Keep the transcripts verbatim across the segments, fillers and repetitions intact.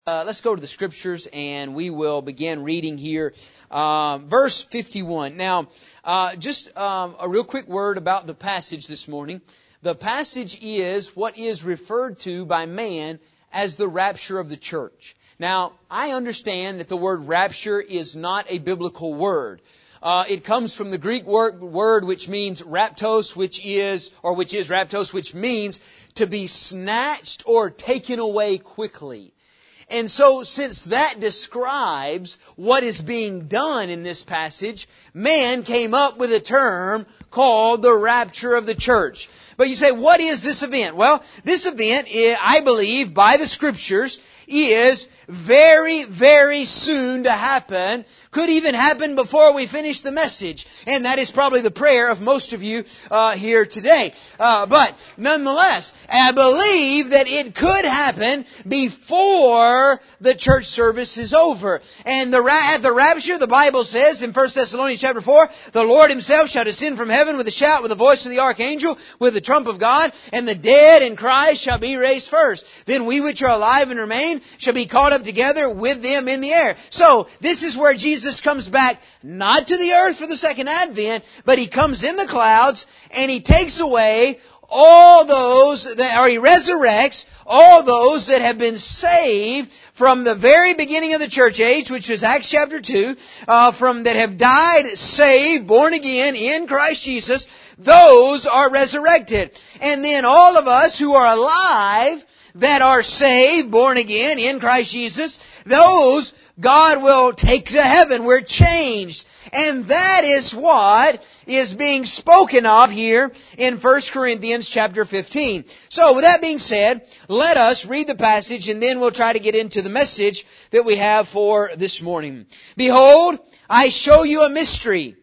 Uh, let's go to the Scriptures, and we will begin reading here. Uh, verse fifty-one. Now, uh, just um, a real quick word about the passage this morning. The passage is what is referred to by man as the rapture of the church. Now, I understand that the word rapture is not a biblical word. Uh, it comes from the Greek word, word which means raptos, which is, or which is raptos, which means to be snatched or taken away quickly. And so, since that describes what is being done in this passage, man came up with a term called the rapture of the church. But you say, what is this event? Well, this event, I believe, by the Scriptures, is very, very soon to happen. Could even happen before we finish the message. And that is probably the prayer of most of you uh, here today. Uh, but nonetheless, I believe that it could happen before the church service is over. And the ra- at the rapture, the Bible says in First Thessalonians chapter four, the Lord Himself shall descend from heaven with a shout, with the voice of the archangel, with the trump of God, and the dead in Christ shall be raised first. Then we which are alive and remain shall be caught up together with them in the air. So, this is where Jesus comes back, not to the earth for the second advent, but He comes in the clouds, and He takes away all those that, or He resurrects all those that have been saved from the very beginning of the church age, which is Acts chapter two, uh, from that have died, saved, born again in Christ Jesus. Those are resurrected. And then all of us who are alive, that are saved, born again in Christ Jesus, those God will take to heaven. We're changed. And that is what is being spoken of here in First Corinthians chapter fifteen. So with that being said, let us read the passage, and then we'll try to get into the message that we have for this morning. Behold, I show you a mystery.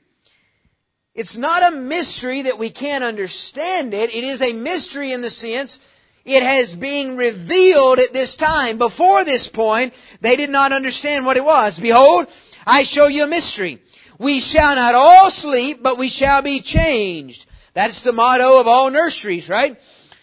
It's not a mystery that we can't understand it. It is a mystery in the sense it has been revealed at this time. Before this point, they did not understand what it was. Behold, I show you a mystery. We shall not all sleep, but we shall be changed. That's the motto of all nurseries, right?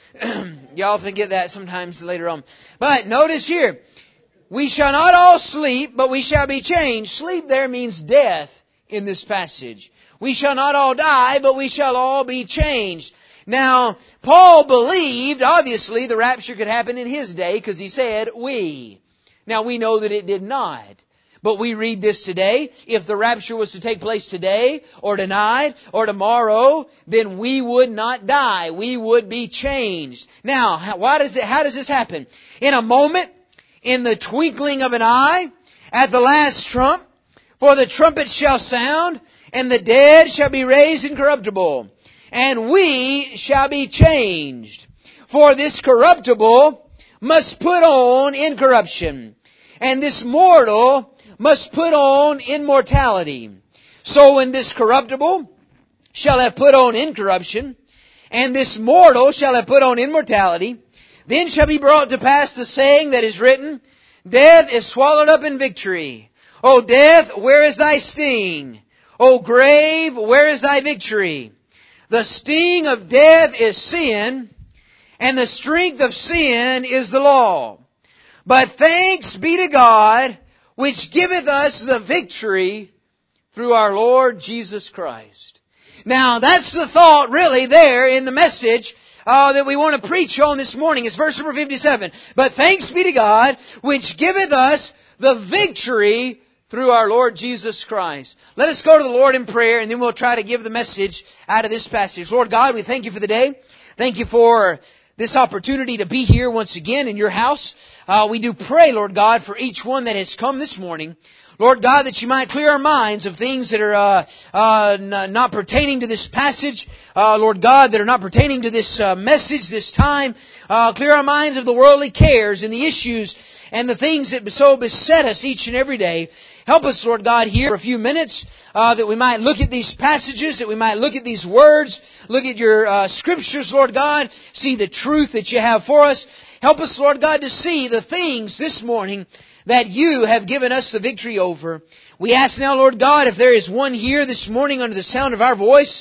Y'all forget that sometimes later on. But notice here, we shall not all sleep, but we shall be changed. Sleep there means death in this passage. We shall not all die, but we shall all be changed. Now, Paul believed, obviously, the rapture could happen in his day because he said, we. Now, we know that it did not. But we read this today. If the rapture was to take place today, or tonight, or tomorrow, then we would not die. We would be changed. Now, why does it, how does this happen? In a moment, in the twinkling of an eye, at the last trump, for the trumpet shall sound, and the dead shall be raised incorruptible. And we shall be changed. For this corruptible must put on incorruption, and this mortal must put on immortality. So when this corruptible shall have put on incorruption, and this mortal shall have put on immortality, then shall be brought to pass the saying that is written, Death is swallowed up in victory. O death, where is thy sting? O grave, where is thy victory? The sting of death is sin, and the strength of sin is the law. But thanks be to God, which giveth us the victory through our Lord Jesus Christ. Now, that's the thought really there in the message uh, that we want to preach on this morning. It's verse number fifty-seven. But thanks be to God, which giveth us the victory through our Lord Jesus Christ. Let us go to the Lord in prayer, and then we'll try to give the message out of this passage. Lord God, we thank You for the day. Thank You for this opportunity to be here once again in Your house. Uh, we do pray, Lord God, for each one that has come this morning. Lord God, that You might clear our minds of things that are uh, uh, n- not pertaining to this passage. Uh, Lord God, that are not pertaining to this uh, message, this time. Uh, clear our minds of the worldly cares and the issues and the things that so beset us each and every day. Help us, Lord God, here for a few minutes, uh, that we might look at these passages, that we might look at these words, look at Your uh, Scriptures, Lord God, see the truth that You have for us. Help us, Lord God, to see the things this morning that You have given us the victory over. We ask now, Lord God, if there is one here this morning under the sound of our voice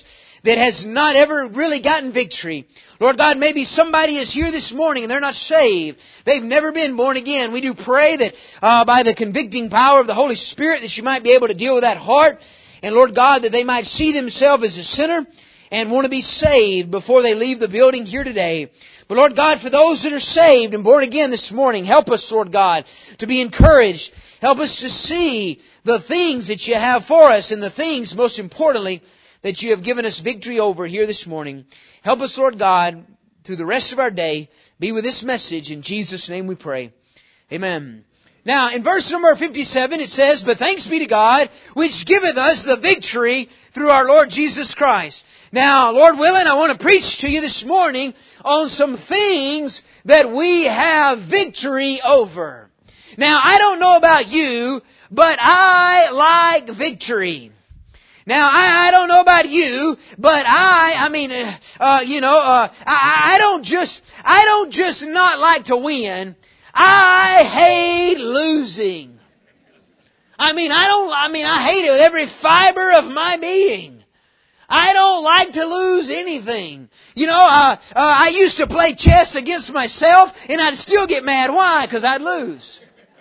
that has not ever really gotten victory. Lord God, maybe somebody is here this morning and they're not saved. They've never been born again. We do pray that uh, by the convicting power of the Holy Spirit that you might be able to deal with that heart. And Lord God, that they might see themselves as a sinner and want to be saved before they leave the building here today. But Lord God, for those that are saved and born again this morning, help us, Lord God, to be encouraged. Help us to see the things that you have for us and the things, most importantly, that you have given us victory over here this morning. Help us, Lord God, through the rest of our day, be with this message. In Jesus' name we pray. Amen. Now, in verse number fifty-seven, it says, "But thanks be to God, which giveth us the victory through our Lord Jesus Christ." Now, Lord willing, I want to preach to you this morning on some things that we have victory over. Now, I don't know about you, but I like victory. Now, I, I don't know about you, but I, I mean, uh, you know, uh, I, I don't just, I don't just not like to win. I hate losing. I mean, I don't, I mean, I hate it with every fiber of my being. I don't like to lose anything. You know, uh, uh, I used to play chess against myself and I'd still get mad. Why? Because I'd lose.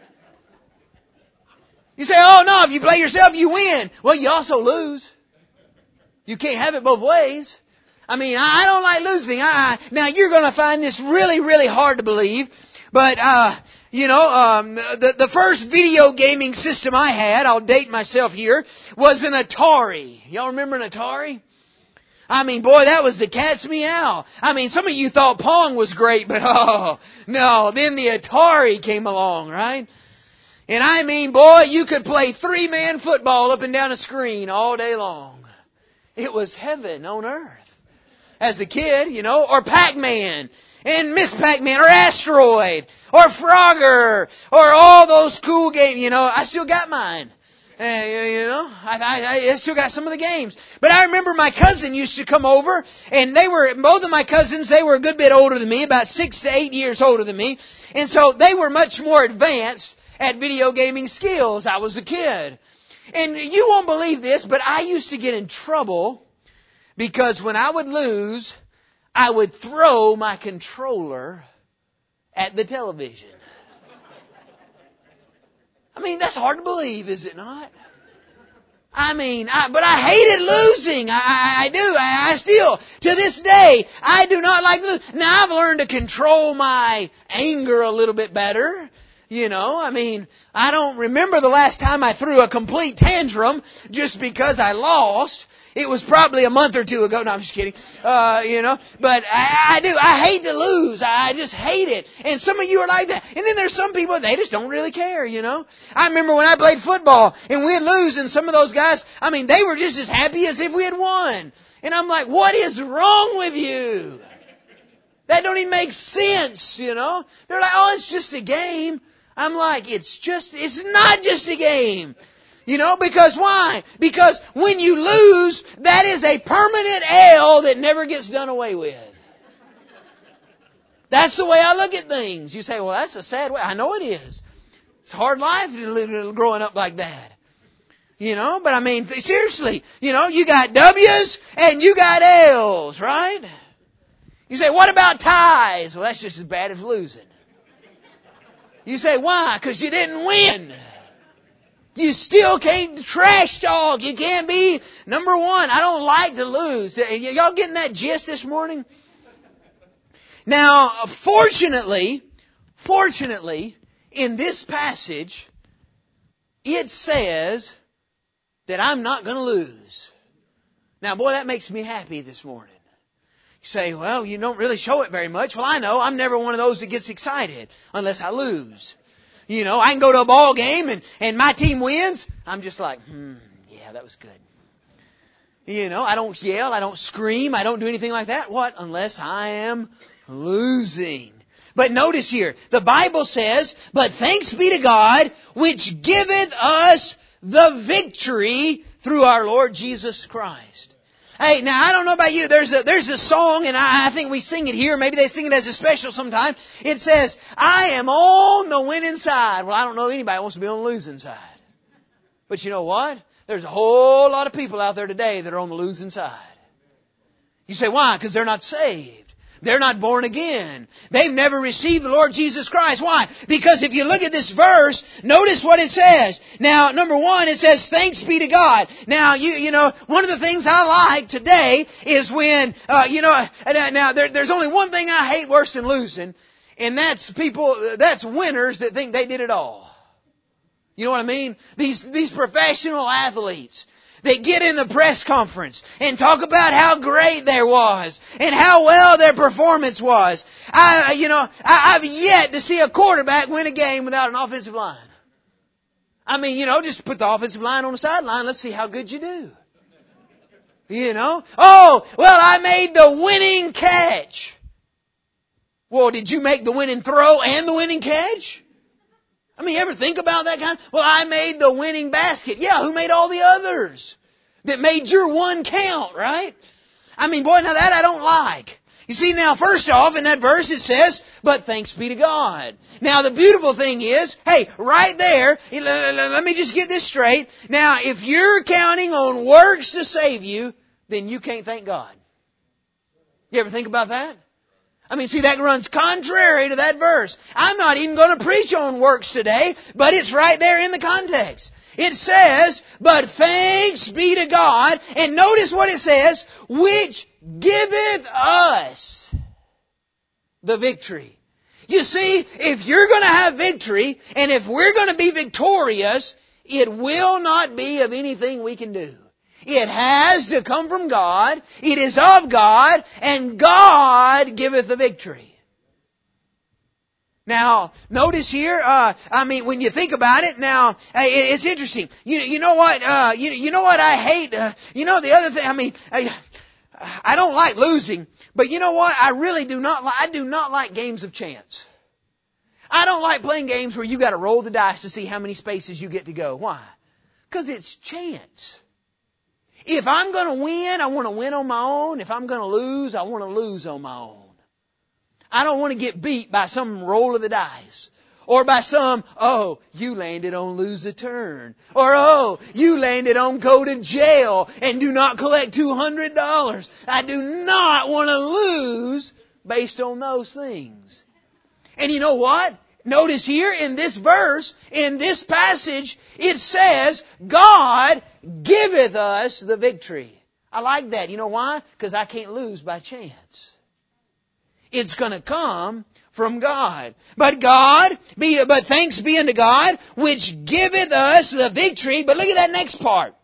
You say, oh no, if you play yourself, you win. Well, you also lose. You can't have it both ways. I mean, I don't like losing. I, now, you're going to find this really, really hard to believe. But, uh, you know, um, the, the first video gaming system I had, I'll date myself here, was an Atari. Y'all remember an Atari? I mean, boy, that was the cat's meow. I mean, some of you thought Pong was great, but oh, no. Then the Atari came along, right? And I mean, boy, you could play three-man football up and down a screen all day long. It was heaven on earth. As a kid, you know, or Pac-Man, and Miss Pac-Man, or Asteroid, or Frogger, or all those cool games, you know. I still got mine. Uh, you know, I, I, I still got some of the games. But I remember my cousin used to come over, and they were, both of my cousins, they were a good bit older than me, about six to eight years older than me. And so they were much more advanced at video gaming skills. I was a kid. And you won't believe this, but I used to get in trouble because when I would lose, I would throw my controller at the television. I mean, that's hard to believe, is it not? I mean, I, but I hated losing. I, I, I do. I, I still, to this day, I do not like losing. Now, I've learned to control my anger a little bit better. You know, I mean, I don't remember the last time I threw a complete tantrum just because I lost. It was probably a month or two ago. No, I'm just kidding. Uh, you know, but I, I do. I hate to lose. I just hate it. And some of you are like that. And then there's some people, they just don't really care, you know. I remember when I played football and we'd lose, and some of those guys, I mean, they were just as happy as if we had won. And I'm like, what is wrong with you? That don't even make sense, you know. They're like, oh, it's just a game. I'm like, it's just, it's not just a game. You know, because why? Because when you lose, that is a permanent L that never gets done away with. That's the way I look at things. You say, well, that's a sad way. I know it is. It's a hard life growing up like that. You know, but I mean, seriously, you know, you got W's and you got L's, right? You say, what about ties? Well, that's just as bad as losing. You say, why? Because you didn't win. You still can't trash talk. You can't be number one. I don't like to lose. Y'all getting that gist this morning? Now, fortunately, fortunately, in this passage, it says that I'm not going to lose. Now, boy, that makes me happy this morning. You say, well, you don't really show it very much. Well, I know. I'm never one of those that gets excited unless I lose. You know, I can go to a ball game and, and my team wins. I'm just like, hmm, yeah, that was good. You know, I don't yell, I don't scream, I don't do anything like that. What? Unless I am losing. But notice here, the Bible says, but thanks be to God, which giveth us the victory through our Lord Jesus Christ. Hey, now I don't know about you. There's a, there's a song, and I, I think we sing it here. Maybe they sing it as a special sometime. It says, I am on the winning side. Well, I don't know anybody wants to be on the losing side. But you know what? There's a whole lot of people out there today that are on the losing side. You say, why? Because they're not saved. They're not born again. They've never received the Lord Jesus Christ. Why? Because if you look at this verse, notice what it says. Now, number one, it says, thanks be to God. Now, you you know, one of the things I like today is when, uh, you know, now there, there's only one thing I hate worse than losing, and that's people, that's winners that think they did it all. You know what I mean? These, these professional athletes. They get in the press conference and talk about how great there was and how well their performance was. I, you know, I, I've yet to see a quarterback win a game without an offensive line. I mean, you know, just put the offensive line on the sideline. Let's see how good you do. You know? Oh, well, I made the winning catch. Well, did you make the winning throw and the winning catch? I mean, you ever think about that kind? Well, I made the winning basket. Yeah, who made all the others that made your one count, right? I mean, boy, now that I don't like. You see, now, first off, in that verse it says, but thanks be to God. Now, the beautiful thing is, hey, right there, let me just get this straight. Now, if you're counting on works to save you, then you can't thank God. You ever think about that? I mean, see, that runs contrary to that verse. I'm not even going to preach on works today, but it's right there in the context. It says, but thanks be to God, and notice what it says, which giveth us the victory. You see, if you're going to have victory, and if we're going to be victorious, it will not be of anything we can do. It has to come from God. It is of God, and God giveth the victory. Now, notice here, uh, I mean, when you think about it, now, uh, it's interesting. You, you know what, uh, you, you know what I hate? Uh, you know the other thing, I mean, I, I don't like losing, but you know what? I really do not like, I do not like games of chance. I don't like playing games where you got to roll the dice to see how many spaces you get to go. Why? Because it's chance. If I'm going to win, I want to win on my own. If I'm going to lose, I want to lose on my own. I don't want to get beat by some roll of the dice. Or by some, oh, you landed on lose a turn. Or, oh, you landed on go to jail and do not collect two hundred dollars. I do not want to lose based on those things. And you know what? Notice here in this verse, in this passage, it says, God giveth us the victory. I like that. You know why? Because I can't lose by chance. It's going to come from God. But God, be, but thanks be unto God, which giveth us the victory. But look at that next part.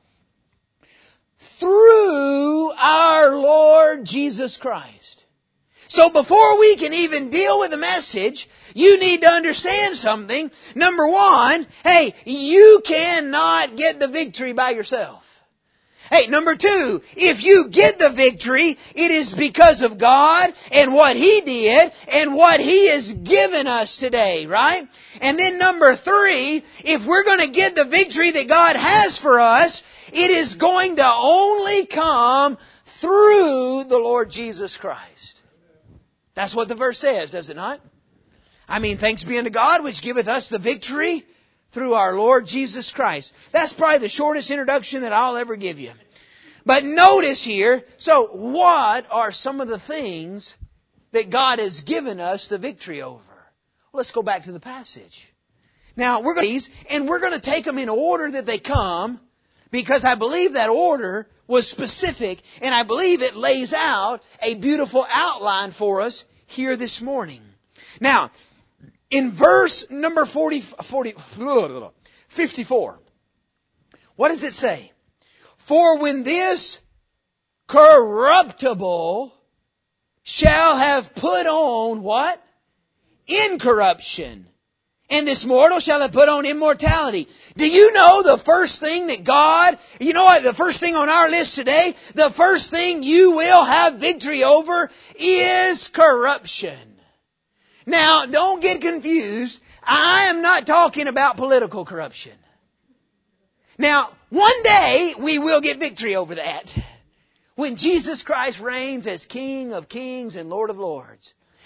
Through our Lord Jesus Christ. So before we can even deal with the message, you need to understand something. Number one, hey, you cannot get the victory by yourself. Hey, number two, if you get the victory, it is because of God and what He did and what He has given us today, right? And then number three, if we're going to get the victory that God has for us, it is going to only come through the Lord Jesus Christ. That's what the verse says, does it not? I mean, thanks be unto God, which giveth us the victory through our Lord Jesus Christ. That's probably the shortest introduction that I'll ever give you. But notice here, so what are some of the things that God has given us the victory over? Well, let's go back to the passage. Now, we're going to these, and we're going to take them in order that they come, because I believe that order was specific, and I believe it lays out a beautiful outline for us here this morning. Now, in verse number forty, forty, fifty-four, what does it say? For when this corruptible shall have put on what? Incorruption. And this mortal shall have put on immortality. Do you know the first thing that God, you know what, the first thing on our list today, the first thing you will have victory over is corruption. Now, don't get confused. I am not talking about political corruption. Now, one day we will get victory over that. When Jesus Christ reigns as King of Kings and Lord of Lords.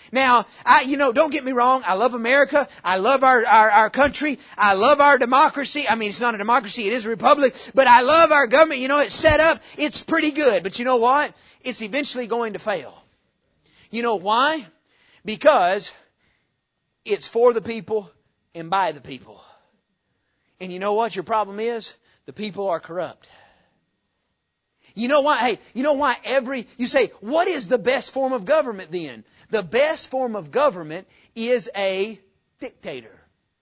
Now, I, you know, don't get me wrong. I love America. I love our, our, our country. I love our democracy. I mean, it's not a democracy. It is a republic. But I love our government. You know, it's set up. It's pretty good. But you know what? It's eventually going to fail. You know why? Because it's for the people and by the people. And you know what your problem is? The people are corrupt. You know why? Hey, you know why every, you say, what is the best form of government then? The best form of government is a dictator.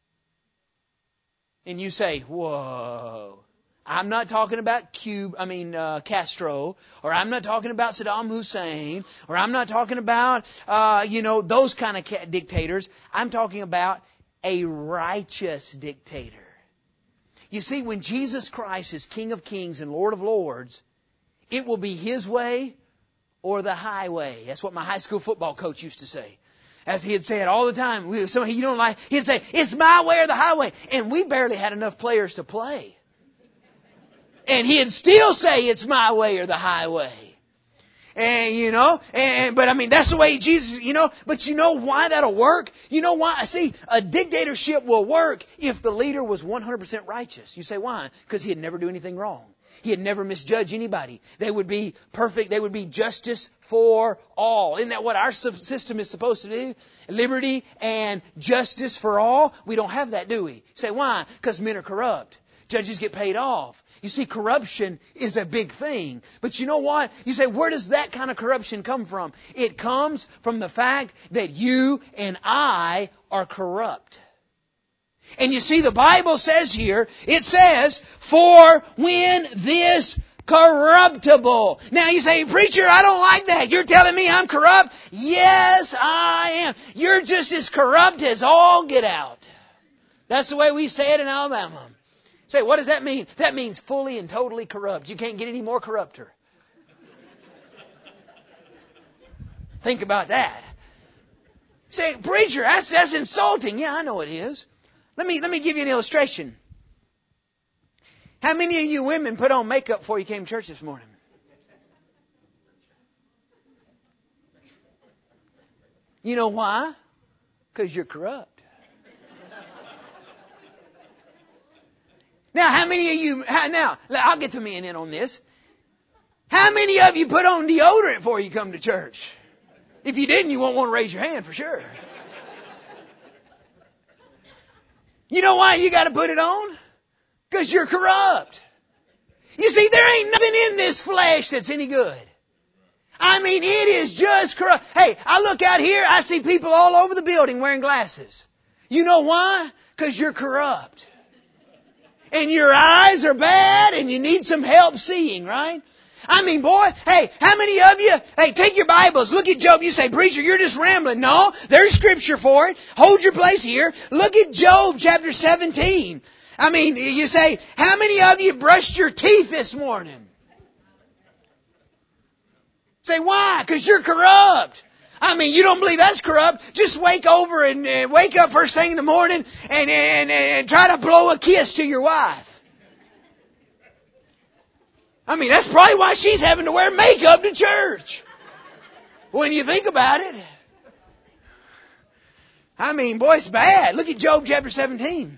And you say, whoa, I'm not talking about Cuba, I mean, uh, Castro, or I'm not talking about Saddam Hussein, or I'm not talking about, uh, you know, those kind of ca- dictators. I'm talking about a righteous dictator. You see, when Jesus Christ is King of Kings and Lord of Lords, it will be His way or the highway. That's what my high school football coach used to say. As he'd say it all the time. We, some, you don't like, he'd say, it's my way or the highway. And we barely had enough players to play. And he'd still say it's my way or the highway. And, you know, and, but I mean, that's the way Jesus, you know, but you know why that'll work? You know why? See, a dictatorship will work if the leader was one hundred percent righteous. You say, why? Because he'd never do anything wrong. He'd never misjudge anybody. They would be perfect. They would be justice for all. Isn't that what our system is supposed to do? Liberty and justice for all. We don't have that, do we? You say, why? Because men are corrupt. Judges get paid off. You see, corruption is a big thing. But you know what? You say, where does that kind of corruption come from? It comes from the fact that you and I are corrupt. And you see, the Bible says here, it says, for when this corruptible. Now you say, preacher, I don't like that. You're telling me I'm corrupt? Yes, I am. You're just as corrupt as all get out. That's the way we say it in Alabama. Say, what does that mean? That means fully and totally corrupt. You can't get any more corrupter. Think about that. Say, preacher, that's, that's insulting. Yeah, I know it is. Let me, let me give you an illustration. How many of you women put on makeup before you came to church this morning? You know why? Because you're corrupt. Now, how many of you, now, I'll get the men in on this. How many of you put on deodorant before you come to church? If you didn't, you won't want to raise your hand for sure. You know why you got to put it on? Because you're corrupt. You see, there ain't nothing in this flesh that's any good. I mean, it is just corrupt. Hey, I look out here, I see people all over the building wearing glasses. You know why? Because you're corrupt. And your eyes are bad and you need some help seeing, right? I mean, boy, hey, how many of you, hey, take your Bibles, look at Job. You say, preacher, you're just rambling. No, there's scripture for it. Hold your place here. Look at Job chapter seventeen. I mean, you say, how many of you brushed your teeth this morning? Say, why? Because you're corrupt. I mean, you don't believe that's corrupt. Just wake over and uh, wake up first thing in the morning and, and, and try to blow a kiss to your wife. I mean, that's probably why she's having to wear makeup to church. When you think about it. I mean, boy, it's bad. Look at Job chapter seventeen.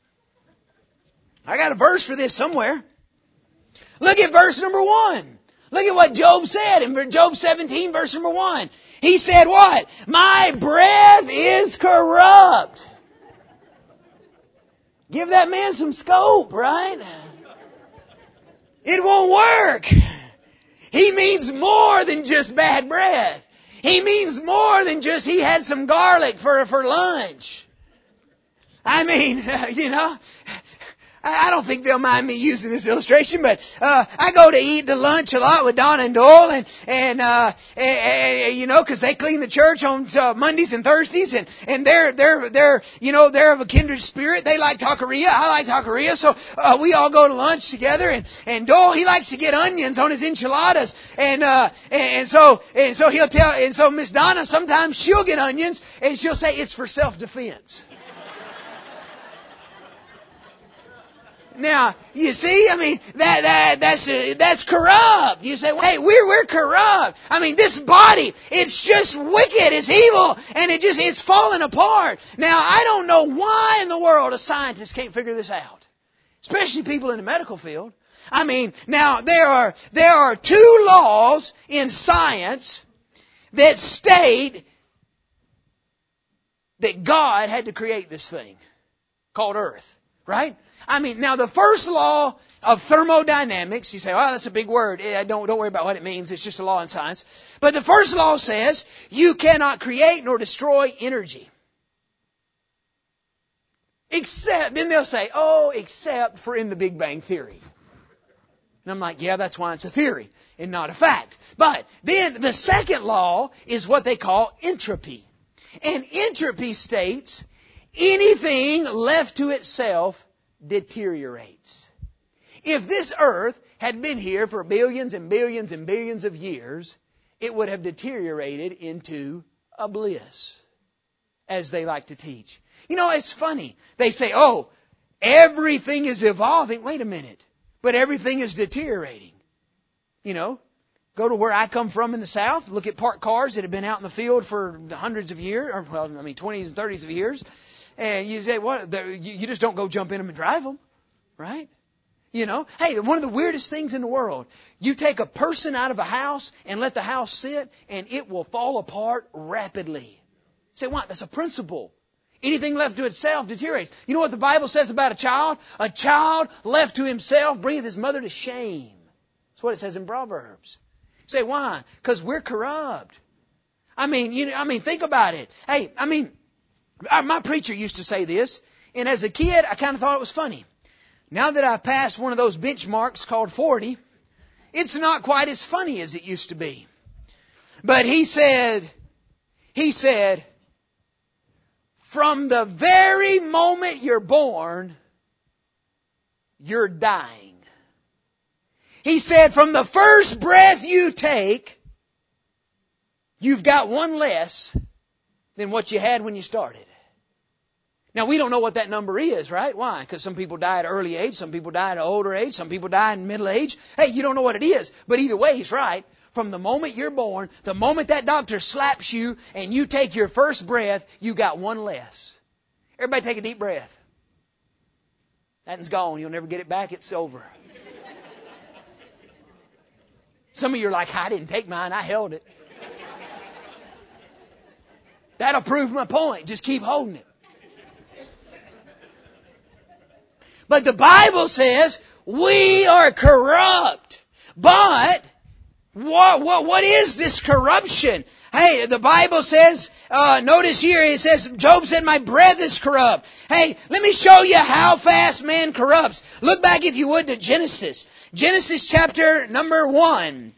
I got a verse for this somewhere. Look at verse number one. Look at what Job said in Job seventeen, verse number one. He said what? My breath is corrupt. Give that man some scope, right? It won't work. He means more than just bad breath. He means more than just he had some garlic for, for lunch. I mean, you know, I don't think they'll mind me using this illustration, but uh, I go to eat to lunch a lot with Donna and Doyle, and and, uh, and, and you know, because they clean the church on uh, Mondays and Thursdays, and and they're they're they're you know they're of a kindred spirit. They like taqueria, I like taqueria, so uh, we all go to lunch together. And and Doyle, he likes to get onions on his enchiladas, and uh, and, and so and so he'll tell, and so Miss Donna sometimes she'll get onions, and she'll say it's for self defense. Now, you see, I mean, that, that, that's, uh, that's corrupt. You say, well, hey, we're, we're corrupt. I mean, this body, it's just wicked, it's evil, and it just, it's falling apart. Now, I don't know why in the world a scientist can't figure this out. Especially people in the medical field. I mean, now, there are, there are two laws in science that state that God had to create this thing called Earth, right? I mean, now the first law of thermodynamics, you say, oh, that's a big word. Yeah, don't, don't worry about what it means. It's just a law in science. But the first law says you cannot create nor destroy energy. Except, then they'll say, oh, except for in the Big Bang Theory. And I'm like, yeah, that's why it's a theory and not a fact. But then the second law is what they call entropy. And entropy states anything left to itself deteriorates. If this earth had been here for billions and billions and billions of years, it would have deteriorated into a bliss, as they like to teach. You know, it's funny. They say, oh, everything is evolving. Wait a minute. But everything is deteriorating. You know, go to where I come from in the South, look at parked cars that have been out in the field for hundreds of years, or well, I mean twenties and thirties of years. And you say, what? Well, you just don't go jump in them and drive them, right? You know, hey, one of the weirdest things in the world, you take a person out of a house and let the house sit, and it will fall apart rapidly. You say, what? That's a principle. Anything left to itself deteriorates. You know what the Bible says about a child? A child left to himself bringeth his mother to shame. That's what it says in Proverbs. You say, why? Because we're corrupt. I mean, you know, I mean, think about it. Hey, I mean, my preacher used to say this, and as a kid, I kind of thought it was funny. Now that I've passed one of those benchmarks called forty, it's not quite as funny as it used to be. But he said, he said, from the very moment you're born, you're dying. He said, from the first breath you take, you've got one less than what you had when you started. Now, we don't know what that number is, right? Why? Because some people die at an early age, some people die at an older age, some people die in middle age. Hey, you don't know what it is, but either way, he's right. From the moment you're born, the moment that doctor slaps you and you take your first breath, you got one less. Everybody take a deep breath. That one's gone. You'll never get it back. It's over. Some of you are like, I didn't take mine. I held it. That'll prove my point. Just keep holding it. But the Bible says we are corrupt. But what, what, what is this corruption? Hey, the Bible says, uh, notice here, it says, Job said, my breath is corrupt. Hey, let me show you how fast man corrupts. Look back, if you would, to Genesis. Genesis chapter number one.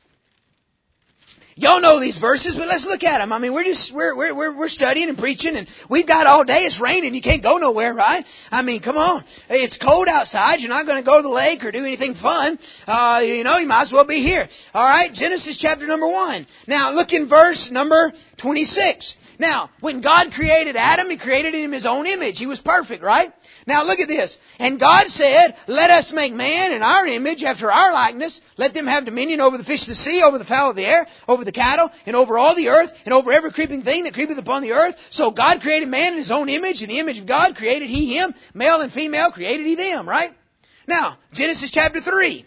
Y'all know these verses, but let's look at them. I mean, we're just, we're, we're, we're studying and preaching, and we've got all day. It's raining. You can't go nowhere, right? I mean, come on. It's cold outside. You're not going to go to the lake or do anything fun. Uh, you know, you might as well be here. All right. Genesis chapter number one. Now, look in verse number twenty-six. Now, when God created Adam, He created him in His own image. He was perfect, right? Now, look at this. And God said, let us make man in our image, after our likeness. Let them have dominion over the fish of the sea, over the fowl of the air, over the cattle, and over all the earth, and over every creeping thing that creepeth upon the earth. So God created man in His own image. In the image of God created He him. Male and female created He them, right? Now, Genesis chapter three.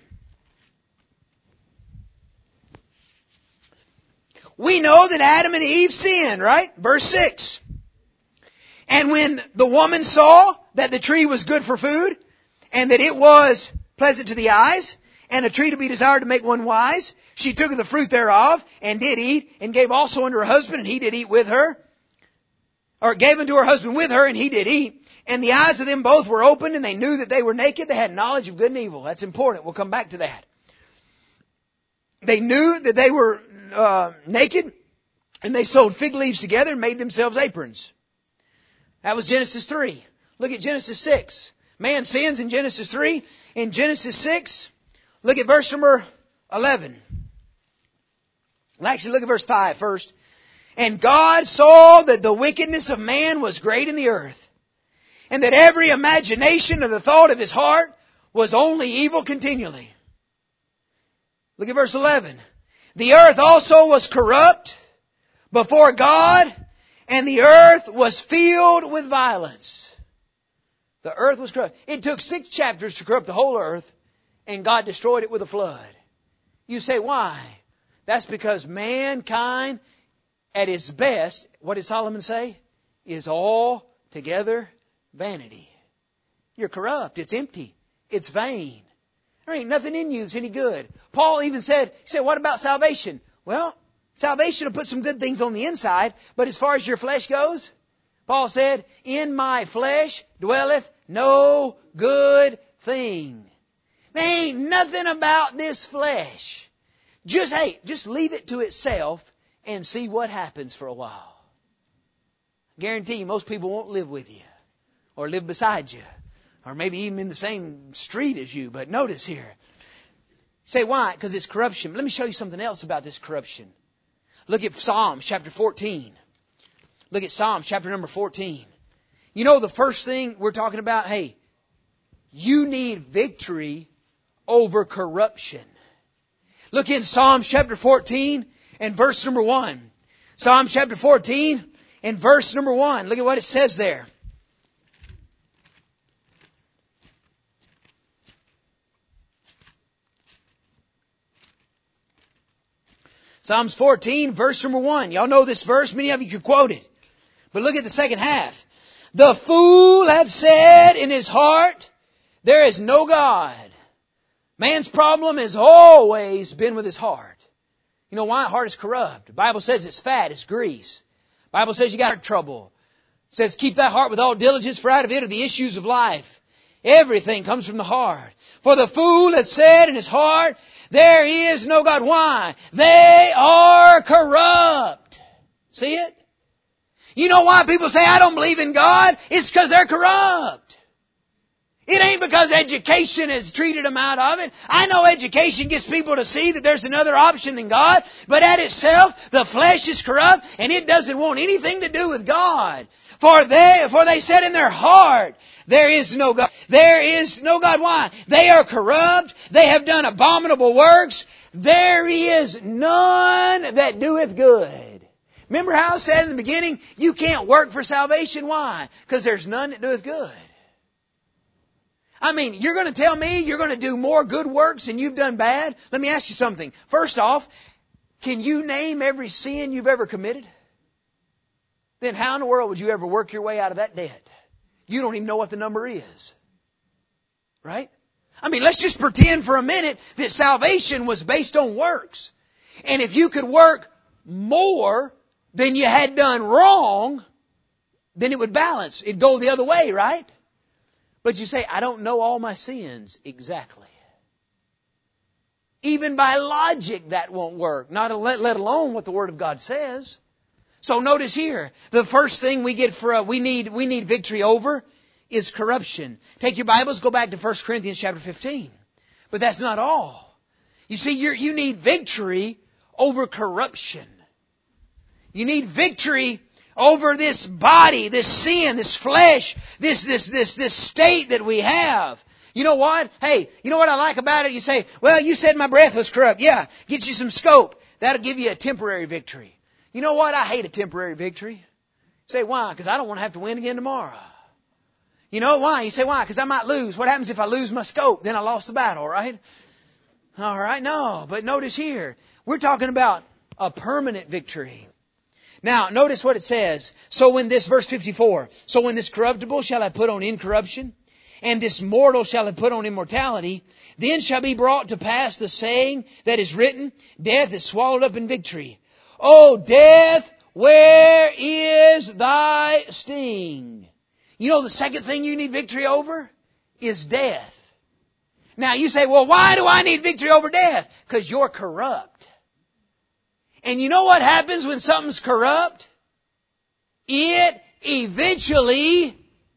We know that Adam and Eve sinned, right? Verse six. And when the woman saw that the tree was good for food, and that it was pleasant to the eyes, and a tree to be desired to make one wise, she took of the fruit thereof, and did eat, and gave also unto her husband, and he did eat with her. Or gave unto her husband with her, and he did eat. And the eyes of them both were opened, and they knew that they were naked. They had knowledge of good and evil. That's important. We'll come back to that. They knew that they were uh, naked, and they sewed fig leaves together and made themselves aprons. That was Genesis three. Look at Genesis six. Man sins in Genesis three. In Genesis six, look at verse number eleven. Well, actually, look at verse five first. And God saw that the wickedness of man was great in the earth, and that every imagination of the thought of his heart was only evil continually. Look at verse eleven. The earth also was corrupt before God, and the earth was filled with violence. The earth was corrupt. It took six chapters to corrupt the whole earth, and God destroyed it with a flood. You say, why? That's because mankind, at its best, what did Solomon say? Is all together vanity. You're corrupt. It's empty. It's vain. There ain't nothing in you that's any good. Paul even said, he said, what about salvation? Well, salvation will put some good things on the inside, but as far as your flesh goes, Paul said, in my flesh dwelleth no good thing. There ain't nothing about this flesh. Just, hey, just leave it to itself and see what happens for a while. Guarantee you most people won't live with you or live beside you or maybe even in the same street as you. But notice here. Say why? Because it's corruption. Let me show you something else about this corruption. Look at Psalms chapter fourteen. Look at Psalms chapter number fourteen. You know the first thing we're talking about? Hey, you need victory over corruption. Look in Psalms chapter fourteen and verse number one. Psalms chapter fourteen and verse number one. Look at what it says there. Psalms fourteen, verse number one. Y'all know this verse. Many of you could quote it. But look at the second half. The fool hath said in his heart, there is no God. Man's problem has always been with his heart. You know why? Heart is corrupt. The Bible says it's fat, it's grease. The Bible says you got heart trouble. It says keep that heart with all diligence, for out of it are the issues of life. Everything comes from the heart. For the fool hath said in his heart, there is no God. Why? They are corrupt. See it? You know why people say, I don't believe in God? It's because they're corrupt. It ain't because education has treated them out of it. I know education gets people to see that there's another option than God, but at itself, the flesh is corrupt and it doesn't want anything to do with God. For they, for they said in their heart, there is no God. There is no God. Why? They are corrupt. They have done abominable works. There is none that doeth good. Remember how I said in the beginning, you can't work for salvation? Why? Because there's none that doeth good. I mean, you're going to tell me you're going to do more good works than you've done bad? Let me ask you something. First off, can you name every sin you've ever committed? Then how in the world would you ever work your way out of that debt? You don't even know what the number is. Right? I mean, let's just pretend for a minute that salvation was based on works. And if you could work more than you had done wrong, then it would balance. It'd go the other way, right? But you say, I don't know all my sins exactly. Even by logic, that won't work. Not let, let alone what the Word of God says. So notice here, the first thing we get for, uh, we need, we need victory over is corruption. Take your Bibles, go back to First Corinthians chapter fifteen. But that's not all. You see, you're, you need victory over corruption. You need victory over this body, this sin, this flesh, this, this, this, this state that we have. You know what? Hey, you know what I like about it? You say, well, you said my breath was corrupt. Yeah, get you some scope. That'll give you a temporary victory. You know what? I hate a temporary victory. You say, why? Because I don't want to have to win again tomorrow. You know why? You say, why? Because I might lose. What happens if I lose my scope? Then I lost the battle, right? All right, no. But notice here, we're talking about a permanent victory. Now, notice what it says. So when this, verse fifty-four, so when this corruptible shall have put on incorruption, and this mortal shall have put on immortality, then shall be brought to pass the saying that is written, death is swallowed up in victory. O death, where is thy sting? You know the second thing you need victory over is death. Now you say, well, why do I need victory over death? Because you're corrupt. And you know what happens when something's corrupt? It eventually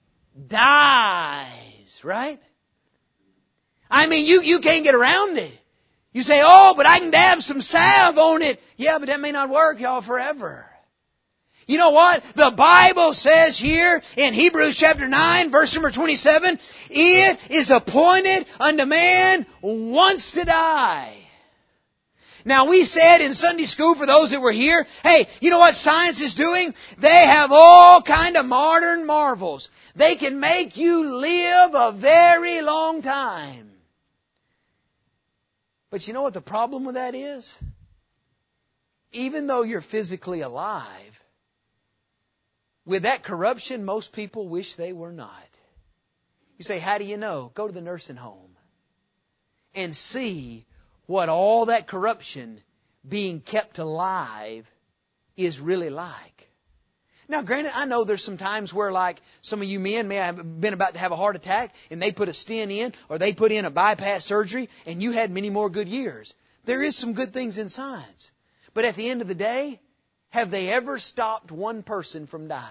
dies, right? I mean, you, you can't get around it. You say, oh, but I can dab some salve on it. Yeah, but that may not work, y'all, forever. You know what? The Bible says here in Hebrews chapter nine, verse number twenty-seven, it is appointed unto man once to die. Now we said in Sunday school for those that were here, hey, you know what science is doing? They have all kind of modern marvels. They can make you live a very long time. But you know what the problem with that is? Even though you're physically alive, with that corruption, most people wish they were not. You say, how do you know? Go to the nursing home and see what all that corruption being kept alive is really like. Now, granted, I know there's some times where, like, some of you men may have been about to have a heart attack and they put a stent in or they put in a bypass surgery and you had many more good years. There is some good things in science. But at the end of the day, have they ever stopped one person from dying?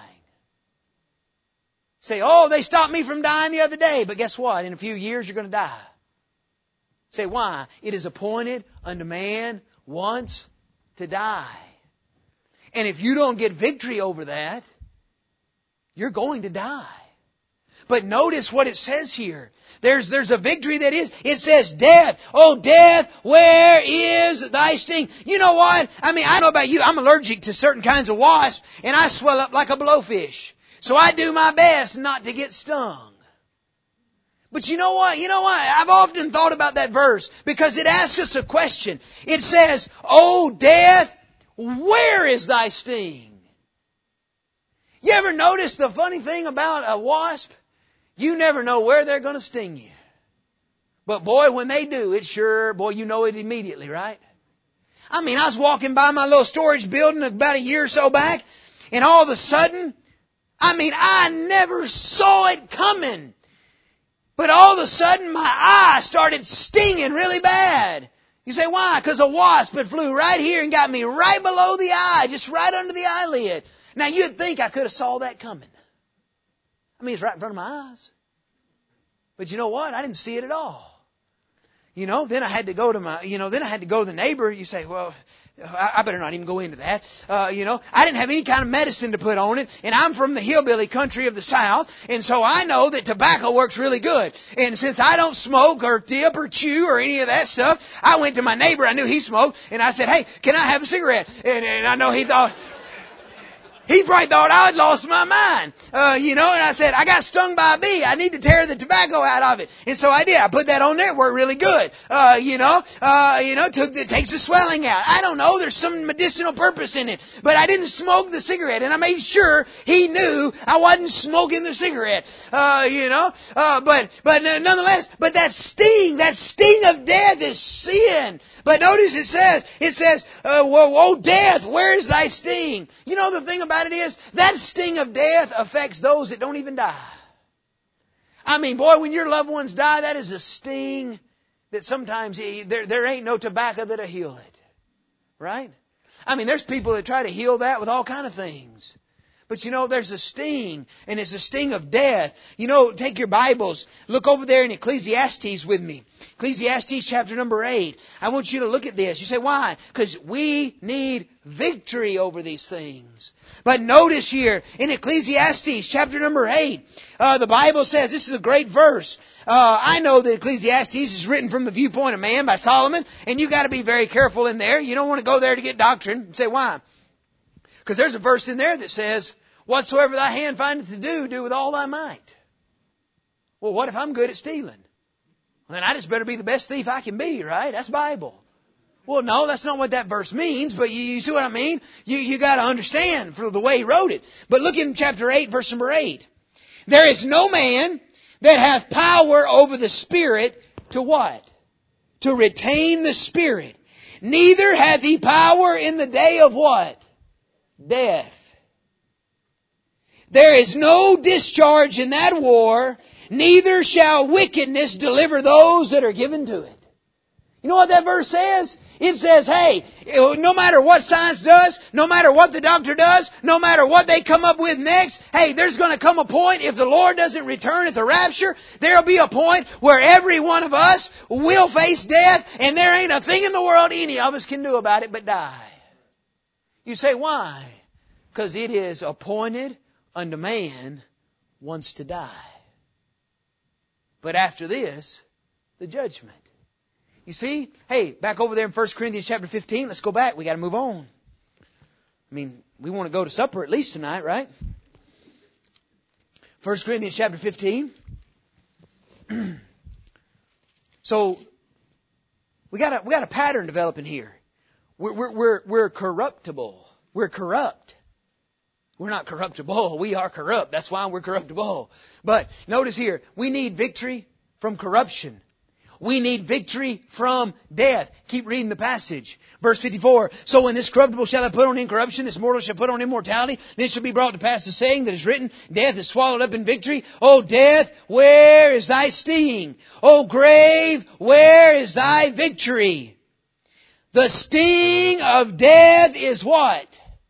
Say, oh, they stopped me from dying the other day. But guess what? In a few years, you're going to die. Say, why? It is appointed unto man once to die. And if you don't get victory over that, you're going to die. But notice what it says here. There's, there's a victory that is, it says, death, oh death, where is thy sting? You know what? I mean, I don't know about you, I'm allergic to certain kinds of wasps, and I swell up like a blowfish. So I do my best not to get stung. But you know what? You know what? I've often thought about that verse because it asks us a question. It says, oh death, where is thy sting? You ever notice the funny thing about a wasp? You never know where they're going to sting you. But boy, when they do, it sure, boy, you know it immediately, right? I mean, I was walking by my little storage building about a year or so back, and all of a sudden, I mean, I never saw it coming. But all of a sudden, my eye started stinging really bad. You say, why? Because a wasp had flew right here and got me right below the eye, just right under the eyelid. Now, you'd think I could have saw that coming. I mean, it's right in front of my eyes. But you know what? I didn't see it at all. You know, then I had to go to my, you know, then I had to go to the neighbor. You say, well, I better not even go into that. Uh, you know, I didn't have any kind of medicine to put on it. And I'm from the hillbilly country of the South. And so I know that tobacco works really good. And since I don't smoke or dip or chew or any of that stuff, I went to my neighbor. I knew he smoked. And I said, hey, can I have a cigarette? And, and I know he thought... He probably thought I had lost my mind. Uh, you know, and I said, I got stung by a bee. I need to tear the tobacco out of it. And so I did. I put that on there. It worked really good. Uh, you know, uh, you know, took, it takes the swelling out. I don't know. There's some medicinal purpose in it. But I didn't smoke the cigarette. And I made sure he knew I wasn't smoking the cigarette. Uh, you know, uh, but, but nonetheless, but that sting, that sting of death is sin. But notice it says, it says, uh, woe death, where is thy sting? You know the thing about it is, that sting of death affects those that don't even die. I mean, boy, when your loved ones die, that is a sting that sometimes there, there ain't no tobacco that'll heal it. Right? I mean, there's people that try to heal that with all kind of things. But you know, there's a sting, and it's a sting of death. You know, take your Bibles, look over there in Ecclesiastes with me. Ecclesiastes chapter number eight. I want you to look at this. You say, why? Because we need victory over these things. But notice here in Ecclesiastes chapter number eight, uh, the Bible says, this is a great verse. Uh, I know that Ecclesiastes is written from the viewpoint of man by Solomon, and you got to be very careful in there. You don't want to go there to get doctrine. And say, why? Because there's a verse in there that says, whatsoever thy hand findeth to do, do with all thy might. Well, what if I'm good at stealing? Well, then I just better be the best thief I can be, right? That's Bible. Well, no, that's not what that verse means, but you, you see what I mean? You, you got to understand for the way he wrote it. But look in chapter eight, verse number eight. There is no man that hath power over the Spirit to what? To retain the Spirit. Neither hath he power in the day of what? Death. There is no discharge in that war, neither shall wickedness deliver those that are given to it. You know what that verse says? It says, hey, no matter what science does, no matter what the doctor does, no matter what they come up with next, hey, there's going to come a point, if the Lord doesn't return at the rapture, there'll be a point where every one of us will face death, and there ain't a thing in the world any of us can do about it but die. You say, why? Because it is appointed unto man once to die. But after this, the judgment. You see? Hey, back over there in First Corinthians chapter fifteen, let's go back. We got to move on. I mean, we want to go to supper at least tonight, right? First Corinthians chapter fifteen. So, we got a, we got a pattern developing here. We're, we're, we're, we're corruptible. We're corrupt. We're not corruptible. We are corrupt. That's why we're corruptible. But notice here, we need victory from corruption. We need victory from death. Keep reading the passage. Verse fifty-four. So when this corruptible shall have put on incorruption, this mortal shall put on immortality, then shall be brought to pass the saying that is written, death is swallowed up in victory. O death, where is thy sting? O grave, where is thy victory? The sting of death is what?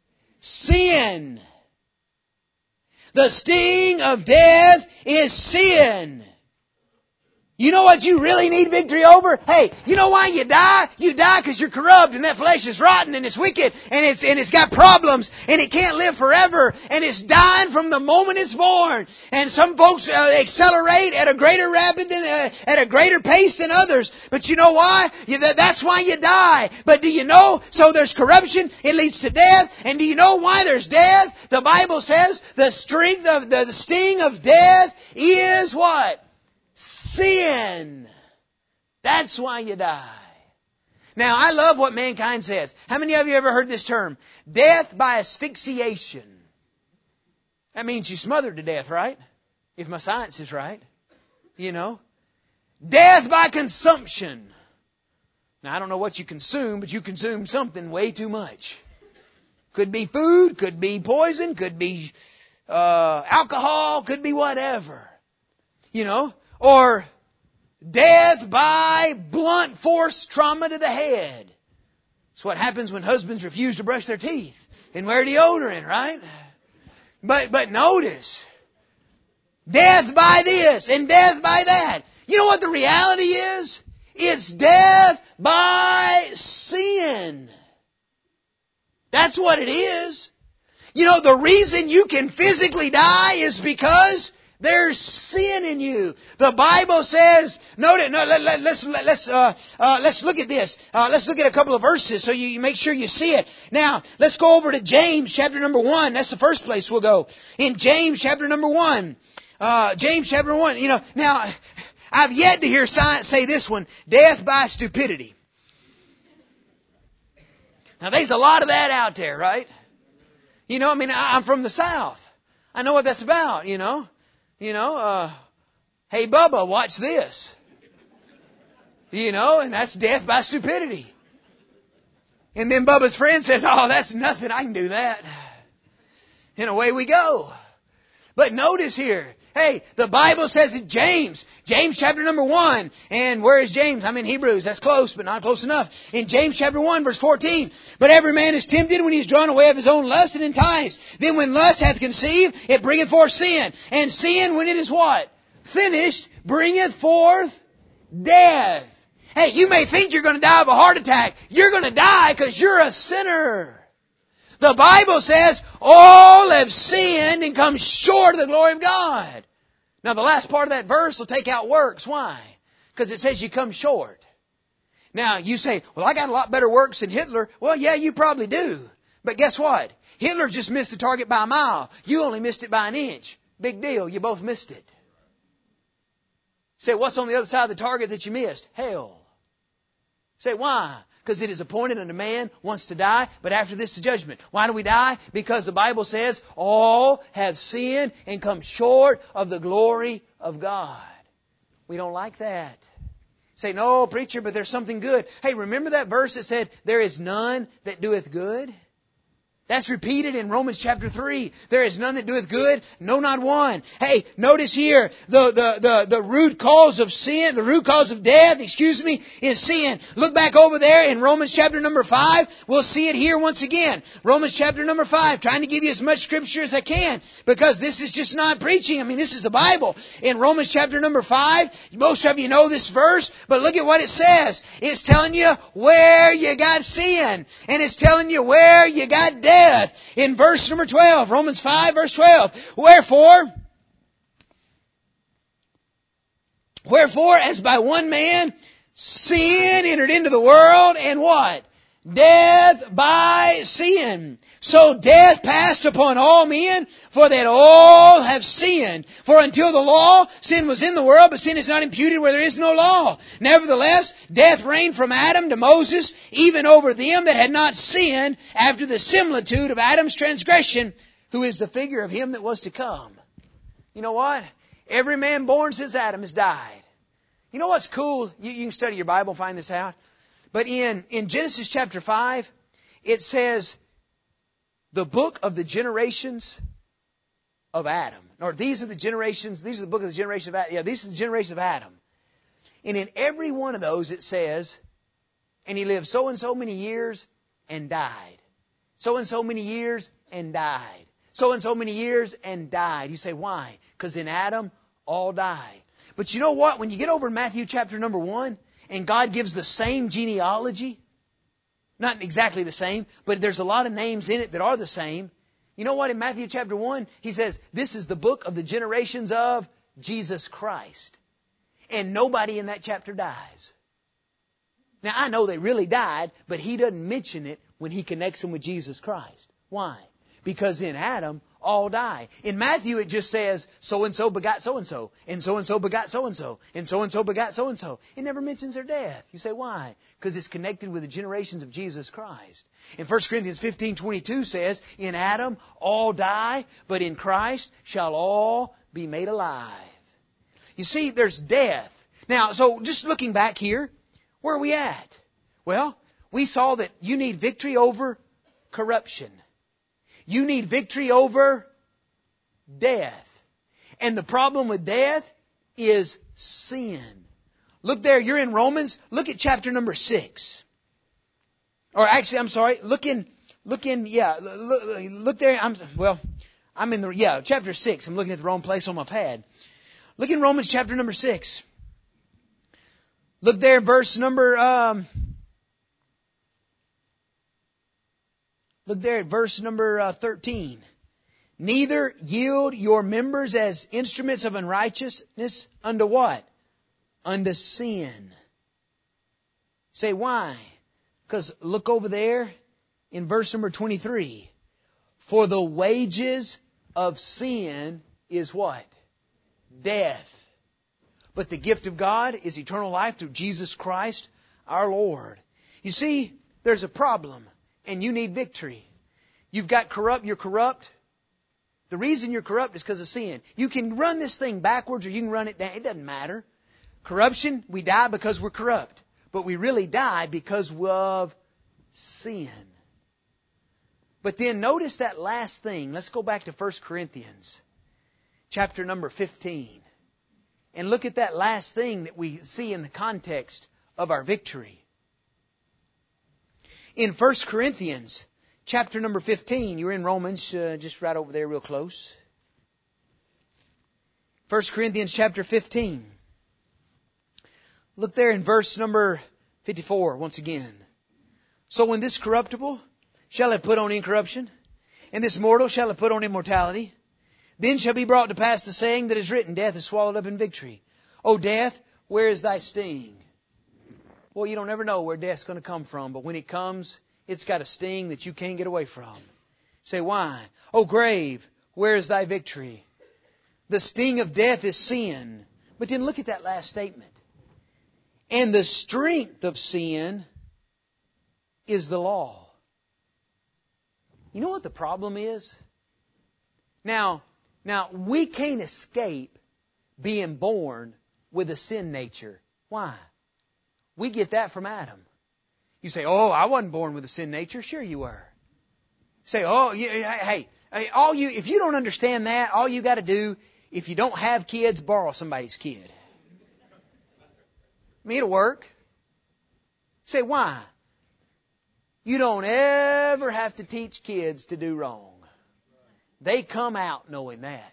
Sin. The sting of death is sin. You know what you really need victory over? Hey, you know why you die? You die because you're corrupt and that flesh is rotten and it's wicked and it's and it's got problems and it can't live forever and it's dying from the moment it's born. And some folks uh, accelerate at a greater rapid than uh, at a greater pace than others. But you know why? You, that, that's why you die. But do you know? So there's corruption. It leads to death. And do you know why there's death? The Bible says the strength of the, the sting of death is what? Sin. That's why you die. Now, I love what mankind says. How many of you ever heard this term? Death by asphyxiation. That means you smothered to death, right? If my science is right. You know. Death by consumption. Now, I don't know what you consume, but you consume something way too much. Could be food, could be poison, could be uh, alcohol, could be whatever. You know. Or death by blunt force trauma to the head. It's what happens when husbands refuse to brush their teeth and wear deodorant, right? But, but notice, death by this and death by that. You know what the reality is? It's death by sin. That's what it is. You know, the reason you can physically die is because there's sin in you. The Bible says, note it, no, let, let, let's, let, let's, uh, uh, let's look at this. Uh, let's look at a couple of verses so you, you make sure you see it. Now, let's go over to James chapter number one. That's the first place we'll go. In James chapter number one. Uh, James chapter one, you know, now, I've yet to hear science say this one, death by stupidity. Now, there's a lot of that out there, right? You know, I mean, I'm from the South. I know what that's about, you know. You know, uh, hey Bubba, watch this. You know, and that's death by stupidity. And then Bubba's friend says, oh, that's nothing, I can do that. And away we go. But notice here, hey, the Bible says in James, James chapter number one, and where is James? I'm in Hebrews, that's close, but not close enough. In James chapter one, verse fourteen, but every man is tempted when he is drawn away of his own lust and enticed. Then when lust hath conceived, it bringeth forth sin. And sin, when it is what? Finished, bringeth forth death. Hey, you may think you're going to die of a heart attack. You're going to die because you're a sinner. The Bible says, all have sinned and come short of the glory of God. Now the last part of that verse will take out works. Why? Because it says you come short. Now you say, well, I got a lot better works than Hitler. Well, yeah, you probably do. But guess what? Hitler just missed the target by a mile. You only missed it by an inch. Big deal. You both missed it. Say, what's on the other side of the target that you missed? Hell. Say, why? Because it is appointed unto man once to die, but after this the judgment. Why do we die? Because the Bible says all have sinned and come short of the glory of God. We don't like that. Say, no, preacher, but there's something good. Hey, remember that verse that said, there is none that doeth good? That's repeated in Romans chapter three. There is none that doeth good, no, not one. Hey, notice here, the, the, the, the root cause of sin, the root cause of death, excuse me, is sin. Look back over there in Romans chapter number five. We'll see it here once again. Romans chapter number five, trying to give you as much scripture as I can, because this is just not preaching. I mean, this is the Bible. In Romans chapter number five, most of you know this verse, but look at what it says. It's telling you where you got sin, and it's telling you where you got death. death. In verse number twelve, Romans five verse twelve. Wherefore, Wherefore, as by one man sin entered into the world, and what? Death by sin. So death passed upon all men, for that all have sinned. For until the law, sin was in the world, but sin is not imputed where there is no law. Nevertheless, death reigned from Adam to Moses, even over them that had not sinned, after the similitude of Adam's transgression, who is the figure of him that was to come. You know what? Every man born since Adam has died. You know what's cool? You, you can study your Bible and find this out. But in, in Genesis chapter five, it says, the book of the generations of Adam. Or these are the generations, these are the book of the generation of Adam. Yeah, these are the generations of Adam. And in every one of those it says, and he lived so and so many years and died. So and so many years and died. So and so many years and died. You say, why? Because in Adam, all die. But you know what? When you get over in Matthew chapter number one, and God gives the same genealogy, not exactly the same, but there's a lot of names in it that are the same. You know what? In Matthew chapter one, He says, this is the book of the generations of Jesus Christ. And nobody in that chapter dies. Now, I know they really died, but He doesn't mention it when He connects them with Jesus Christ. Why? Because in Adam, all die. In Matthew, it just says, so-and-so begot so-and-so, and so-and-so begot so-and-so, and so-and-so begot so-and-so. It never mentions their death. You say, why? Because it's connected with the generations of Jesus Christ. In First Corinthians fifteen twenty-two says, in Adam, all die, but in Christ shall all be made alive. You see, there's death. Now, so just looking back here, where are we at? Well, we saw that you need victory over corruption. You need victory over death. And the problem with death is sin. Look there, you're in Romans. Look at chapter number six. Or actually, I'm sorry, look in, look in, yeah, look, look there. I'm, well, I'm in the, yeah, chapter six. I'm looking at the wrong place on my pad. Look in Romans chapter number six. Look there, verse number, um, Look there at verse number uh, thirteen. Neither yield your members as instruments of unrighteousness unto what? Unto sin. Say, why? Because look over there in verse number twenty-three. For the wages of sin is what? Death. But the gift of God is eternal life through Jesus Christ our Lord. You see, there's a problem. And you need victory. You've got corrupt, you're corrupt. The reason you're corrupt is because of sin. You can run this thing backwards or you can run it down. It doesn't matter. Corruption, we die because we're corrupt. But we really die because of sin. But then notice that last thing. Let's go back to First Corinthians, chapter number fifteen. And look at that last thing that we see in the context of our victory. In First Corinthians, chapter number fifteen, you're in Romans, uh, just right over there real close. First Corinthians chapter fifteen. Look there in verse number fifty-four once again. So when this corruptible shall have put on incorruption, and this mortal shall have put on immortality, then shall be brought to pass the saying that is written, death is swallowed up in victory. O death, where is thy sting? Well, you don't ever know where death's going to come from, but when it comes, it's got a sting that you can't get away from. Say, why? O grave, where is thy victory? The sting of death is sin. But then look at that last statement. And the strength of sin is the law. You know what the problem is? Now, now we can't escape being born with a sin nature. Why? We get that from Adam. You say, oh, I wasn't born with a sin nature. Sure you were. You say, oh, you, hey, hey, all you, if you don't understand that, all you got to do, if you don't have kids, borrow somebody's kid. I mean, it'll work. You say, why? You don't ever have to teach kids to do wrong. They come out knowing that.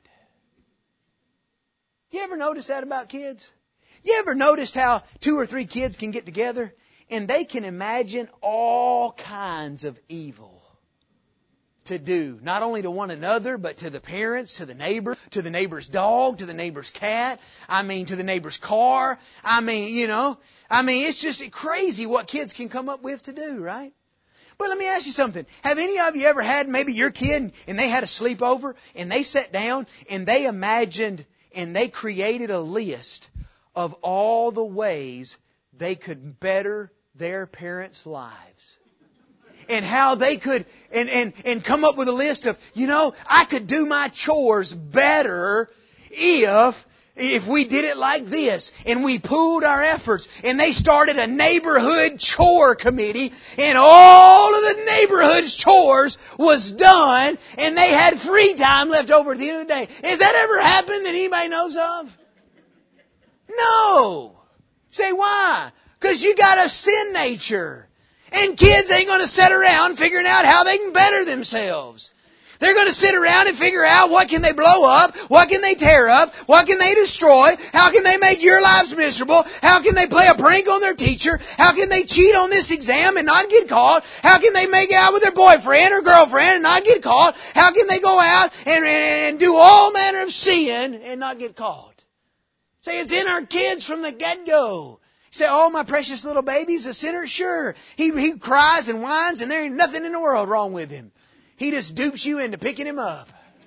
You ever notice that about kids? You ever noticed how two or three kids can get together and they can imagine all kinds of evil? to do. Not only to one another, but to the parents, to the neighbor, to the neighbor's dog, to the neighbor's cat. I mean, to the neighbor's car. I mean, you know, I mean, it's just crazy what kids can come up with to do, right? But let me ask you something. Have any of you ever had maybe your kid and they had a sleepover and they sat down and they imagined and they created a list of all the ways they could better their parents' lives? And how they could, and, and, and come up with a list of, you know, I could do my chores better if, if we did it like this. And we pooled our efforts. And they started a neighborhood chore committee. And all of the neighborhood's chores was done. And they had free time left over at the end of the day. Has that ever happened that anybody knows of? No. Say why? Because you got a sin nature. And kids ain't going to sit around figuring out how they can better themselves. They're going to sit around and figure out what can they blow up, what can they tear up, what can they destroy, how can they make your lives miserable, how can they play a prank on their teacher, how can they cheat on this exam and not get caught, how can they make out with their boyfriend or girlfriend and not get caught, how can they go out and, and, and do all manner of sin and not get caught. Say it's in our kids from the get-go. You say, oh, my precious little baby's a sinner? Sure. He, he cries and whines and there ain't nothing in the world wrong with him. He just dupes you into picking him up.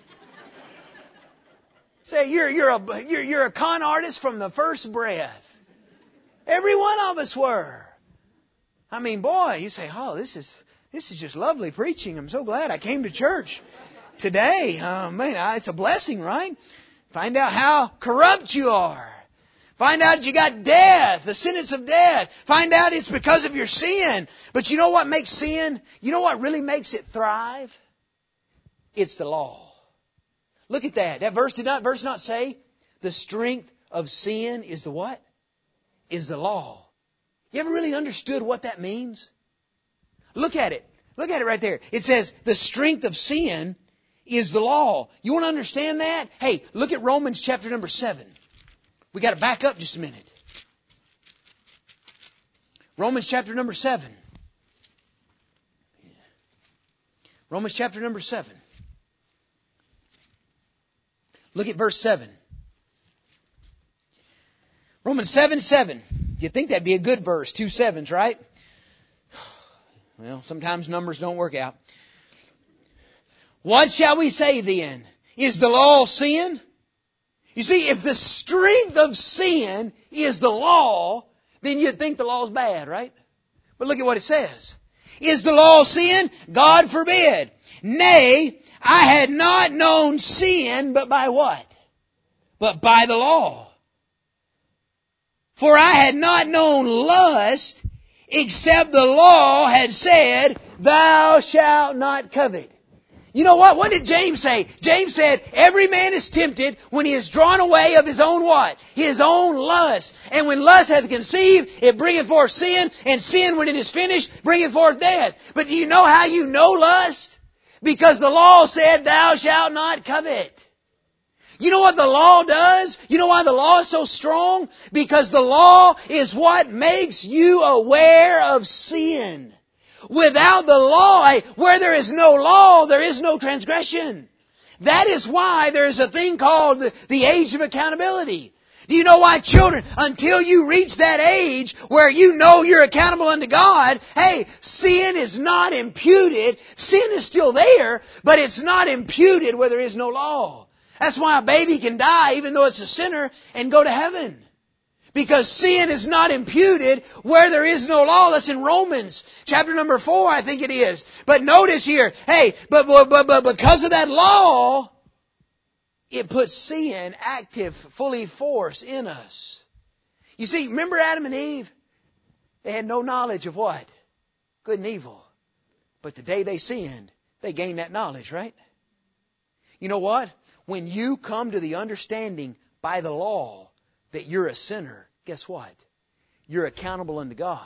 Say, you're, you're, a, you're, you're a con artist from the first breath. Every one of us were. I mean, boy, you say, oh, this is, this is just lovely preaching. I'm so glad I came to church today. Oh, man, it's a blessing, right? Find out how corrupt you are. Find out you got death, the sentence of death. Find out it's because of your sin. But you know what makes sin? You know what really makes it thrive? It's the law. Look at that. That verse did not verse not say the strength of sin is the what? Is the law. You ever really understood what that means? Look at it. Look at it right there. It says the strength of sin is the law. You want to understand that? Hey, look at Romans chapter number seven. We got to back up just a minute. Romans chapter number seven. Romans chapter number seven. Look at verse seven. Romans seven, seven. You'd think that'd be a good verse. Two sevens, right? Well, sometimes numbers don't work out. What shall we say then? Is the law sin? You see, if the strength of sin is the law, then you'd think the law's bad, right? But look at what it says. Is the law sin? God forbid. Nay, I had not known sin, but by what? But by the law. For I had not known lust, except the law had said, thou shalt not covet. You know what? What did James say? James said, every man is tempted when he is drawn away of his own what? His own lust. And when lust hath conceived, it bringeth forth sin. And sin, when it is finished, bringeth forth death. But do you know how you know lust? Because the law said, thou shalt not covet. You know what the law does? You know why the law is so strong? Because the law is what makes you aware of sin. Without the law, where there is no law, there is no transgression. That is why there is a thing called the, the age of accountability. Do you know why children, until you reach that age where you know you're accountable unto God, hey, sin is not imputed. Sin is still there, but it's not imputed where there is no law. That's why a baby can die even though it's a sinner and go to heaven. Because sin is not imputed where there is no law. That's in Romans chapter number four, I think it is. But notice here, hey, but, but, but, but because of that law, it puts sin active, fully force in us. You see, remember Adam and Eve? They had no knowledge of what? Good and evil. But the day they sinned, they gained that knowledge, right? You know what? When you come to the understanding by the law that you're a sinner, guess what? You're accountable unto God.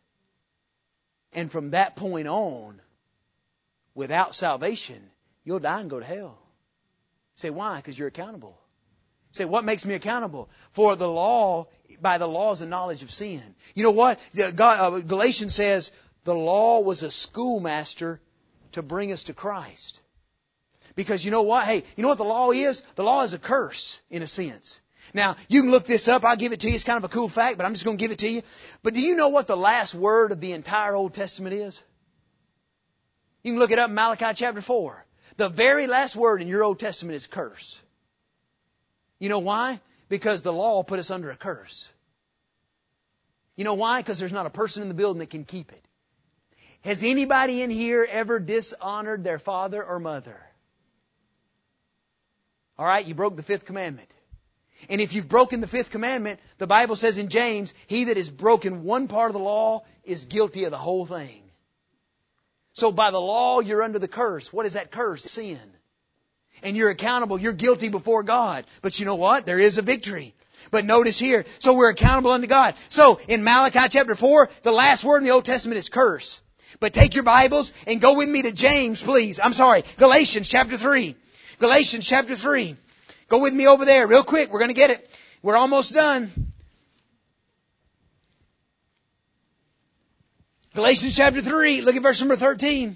And from that point on, without salvation, you'll die and go to hell. Say, why? Because you're accountable. Say, what makes me accountable? For the law, by the laws and knowledge of sin. You know what? God, uh, Galatians says the law was a schoolmaster to bring us to Christ. Because you know what? Hey, you know what the law is? The law is a curse, in a sense. Now, you can look this up. I'll give it to you. It's kind of a cool fact, but I'm just going to give it to you. But do you know what the last word of the entire Old Testament is? You can look it up in Malachi chapter four. The very last word in your Old Testament is curse. You know why? Because the law put us under a curse. You know why? Because there's not a person in the building that can keep it. Has anybody in here ever dishonored their father or mother? All right, you broke the fifth commandment. And if you've broken the fifth commandment, the Bible says in James, he that has broken one part of the law is guilty of the whole thing. So by the law, you're under the curse. What is that curse? Sin. And you're accountable. You're guilty before God. But you know what? There is a victory. But notice here, so we're accountable unto God. So in Malachi chapter four, the last word in the Old Testament is curse. But take your Bibles and go with me to James, please. I'm sorry, Galatians chapter three. Galatians chapter three. Go with me over there real quick. We're going to get it. We're almost done. Galatians chapter three. Look at verse number thirteen.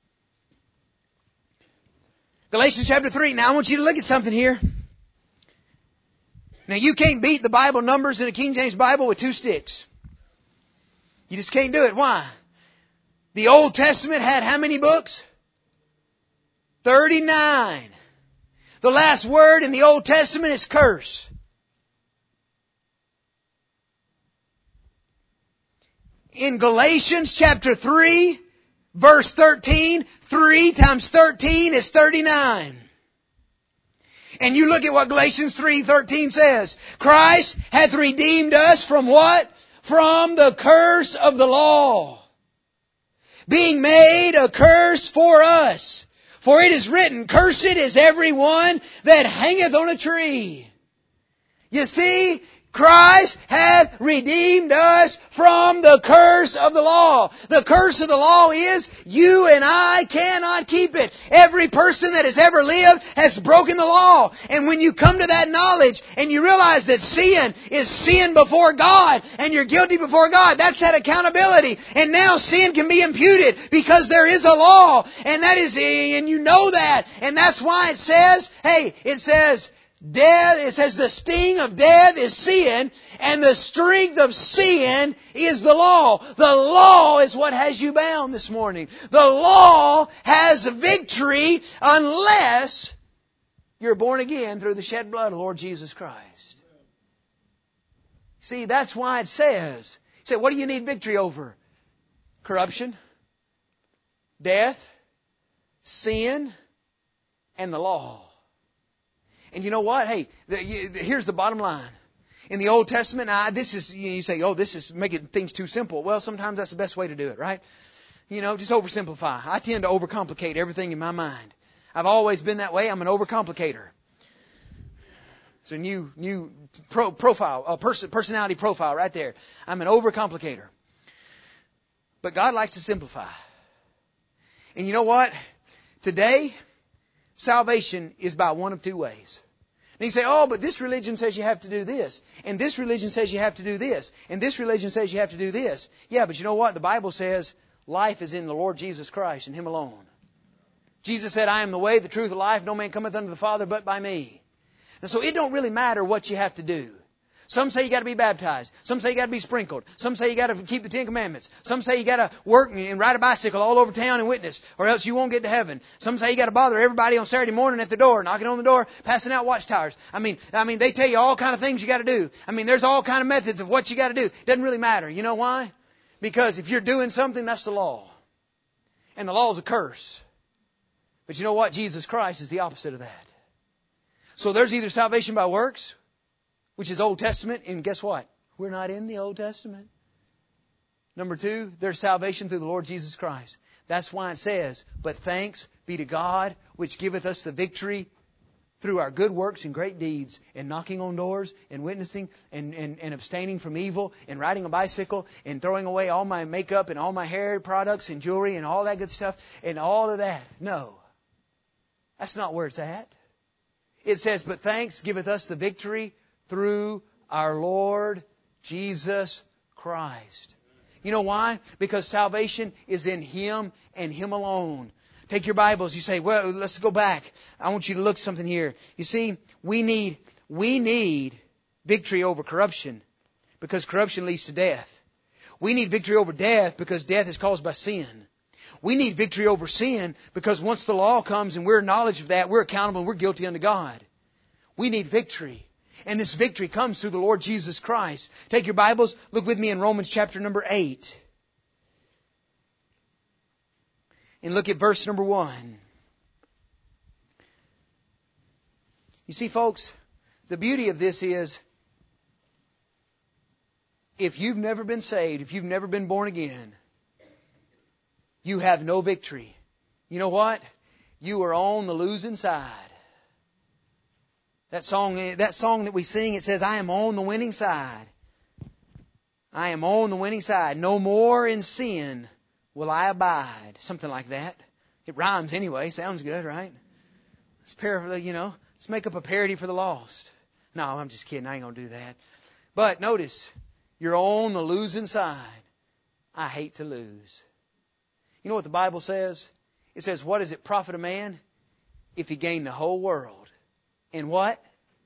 Galatians chapter three. Now I want you to look at something here. Now you can't beat the Bible numbers in a King James Bible with two sticks. You just can't do it. Why? The Old Testament had how many books? thirty-nine. The last word in the Old Testament is curse. In Galatians chapter three, verse thirteen, three times thirteen is thirty-nine. And you look at what Galatians three thirteen says. Christ hath redeemed us from what? From the curse of the law, being made a curse for us. For it is written, cursed is every one that hangeth on a tree. You see, Christ hath redeemed us from the curse of the law. The curse of the law is you and I cannot keep it. Every person that has ever lived has broken the law. And when you come to that knowledge and you realize that sin is sin before God and you're guilty before God, that's that accountability. And now sin can be imputed because there is a law. And that is, and you know that. And that's why it says, hey, it says, death, it says the sting of death is sin, and the strength of sin is the law. The law is what has you bound this morning. The law has victory unless you're born again through the shed blood of the Lord Jesus Christ. See, that's why it says, you say, what do you need victory over? Corruption, death, sin, and the law. And you know what? Hey, the, you, the, here's the bottom line. In the Old Testament, I, this is, you, know, you say, oh, this is making things too simple. Well, sometimes that's the best way to do it, right? You know, just oversimplify. I tend to overcomplicate everything in my mind. I've always been that way. I'm an overcomplicator. It's a new, new pro, profile, a person, personality profile right there. I'm an overcomplicator. But God likes to simplify. And you know what? Today, salvation is by one of two ways. And you say, oh, but this religion says you have to do this. And this religion says you have to do this. And this religion says you have to do this. Yeah, but you know what? The Bible says life is in the Lord Jesus Christ and Him alone. Jesus said, I am the way, the truth, the life. No man cometh unto the Father but by me. And so it don't really matter what you have to do. Some say you got to be baptized. Some say you got to be sprinkled. Some say you got to keep the Ten Commandments. Some say you got to work and ride a bicycle all over town and witness, or else you won't get to heaven. Some say you got to bother everybody on Saturday morning at the door, knocking on the door, passing out watchtowers. I mean, I mean, they tell you all kind of things you got to do. I mean, there's all kind of methods of what you got to do. It doesn't really matter. You know why? Because if you're doing something, that's the law, and the law is a curse. But you know what? Jesus Christ is the opposite of that. So there's either salvation by works, which is Old Testament, and guess what? We're not in the Old Testament. Number two, there's salvation through the Lord Jesus Christ. That's why it says, but thanks be to God, which giveth us the victory through our good works and great deeds, and knocking on doors, and witnessing, and, and, and abstaining from evil, and riding a bicycle, and throwing away all my makeup, and all my hair products, and jewelry, and all that good stuff, and all of that. No. That's not where it's at. It says, but thanks giveth us the victory through our Lord Jesus Christ. You know why? Because salvation is in Him and Him alone. Take your Bibles. You say, well, let's go back. I want you to look something here. You see, we need, we need victory over corruption because corruption leads to death. We need victory over death because death is caused by sin. We need victory over sin because once the law comes and we're in knowledge of that, we're accountable and we're guilty unto God. We need victory. And this victory comes through the Lord Jesus Christ. Take your Bibles. Look with me in Romans chapter number eight. And look at verse number one. You see, folks, the beauty of this is if you've never been saved, if you've never been born again, you have no victory. You know what? You are on the losing side. That song, that song that we sing, it says, I am on the winning side. I am on the winning side. No more in sin will I abide. Something like that. It rhymes anyway. Sounds good, right? Let's paraphrase, you know, let's make up a parody for the lost. No, I'm just kidding. I ain't going to do that. But notice, you're on the losing side. I hate to lose. You know what the Bible says? It says, what does it profit a man if he gain the whole world and what?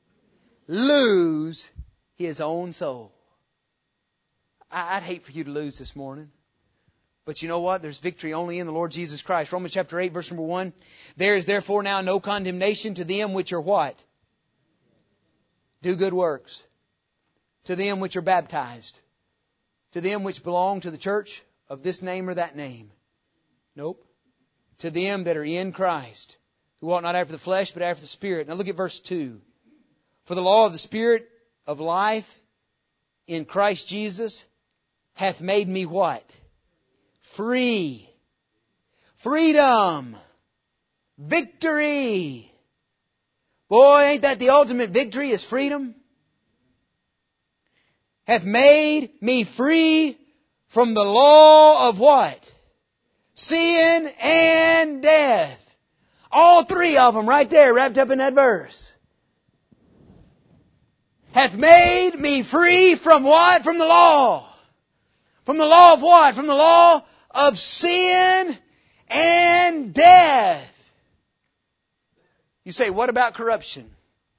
Lose his own soul. I'd hate for you to lose this morning. But you know what? There's victory only in the Lord Jesus Christ. Romans chapter eight, verse number one. There is therefore now no condemnation to them which are what? Do good works. To them which are baptized. To them which belong to the church of this name or that name. Nope. To them that are in Christ, who walk not after the flesh, but after the Spirit. Now look at verse two. For the law of the Spirit of life in Christ Jesus hath made me what? Free. Freedom. Victory. Boy, ain't that the ultimate victory is freedom? Hath made me free from the law of what? Sin and death. All three of them right there wrapped up in that verse. Hath made me free from what? From the law. From the law of what? From the law of sin and death. You say, what about corruption?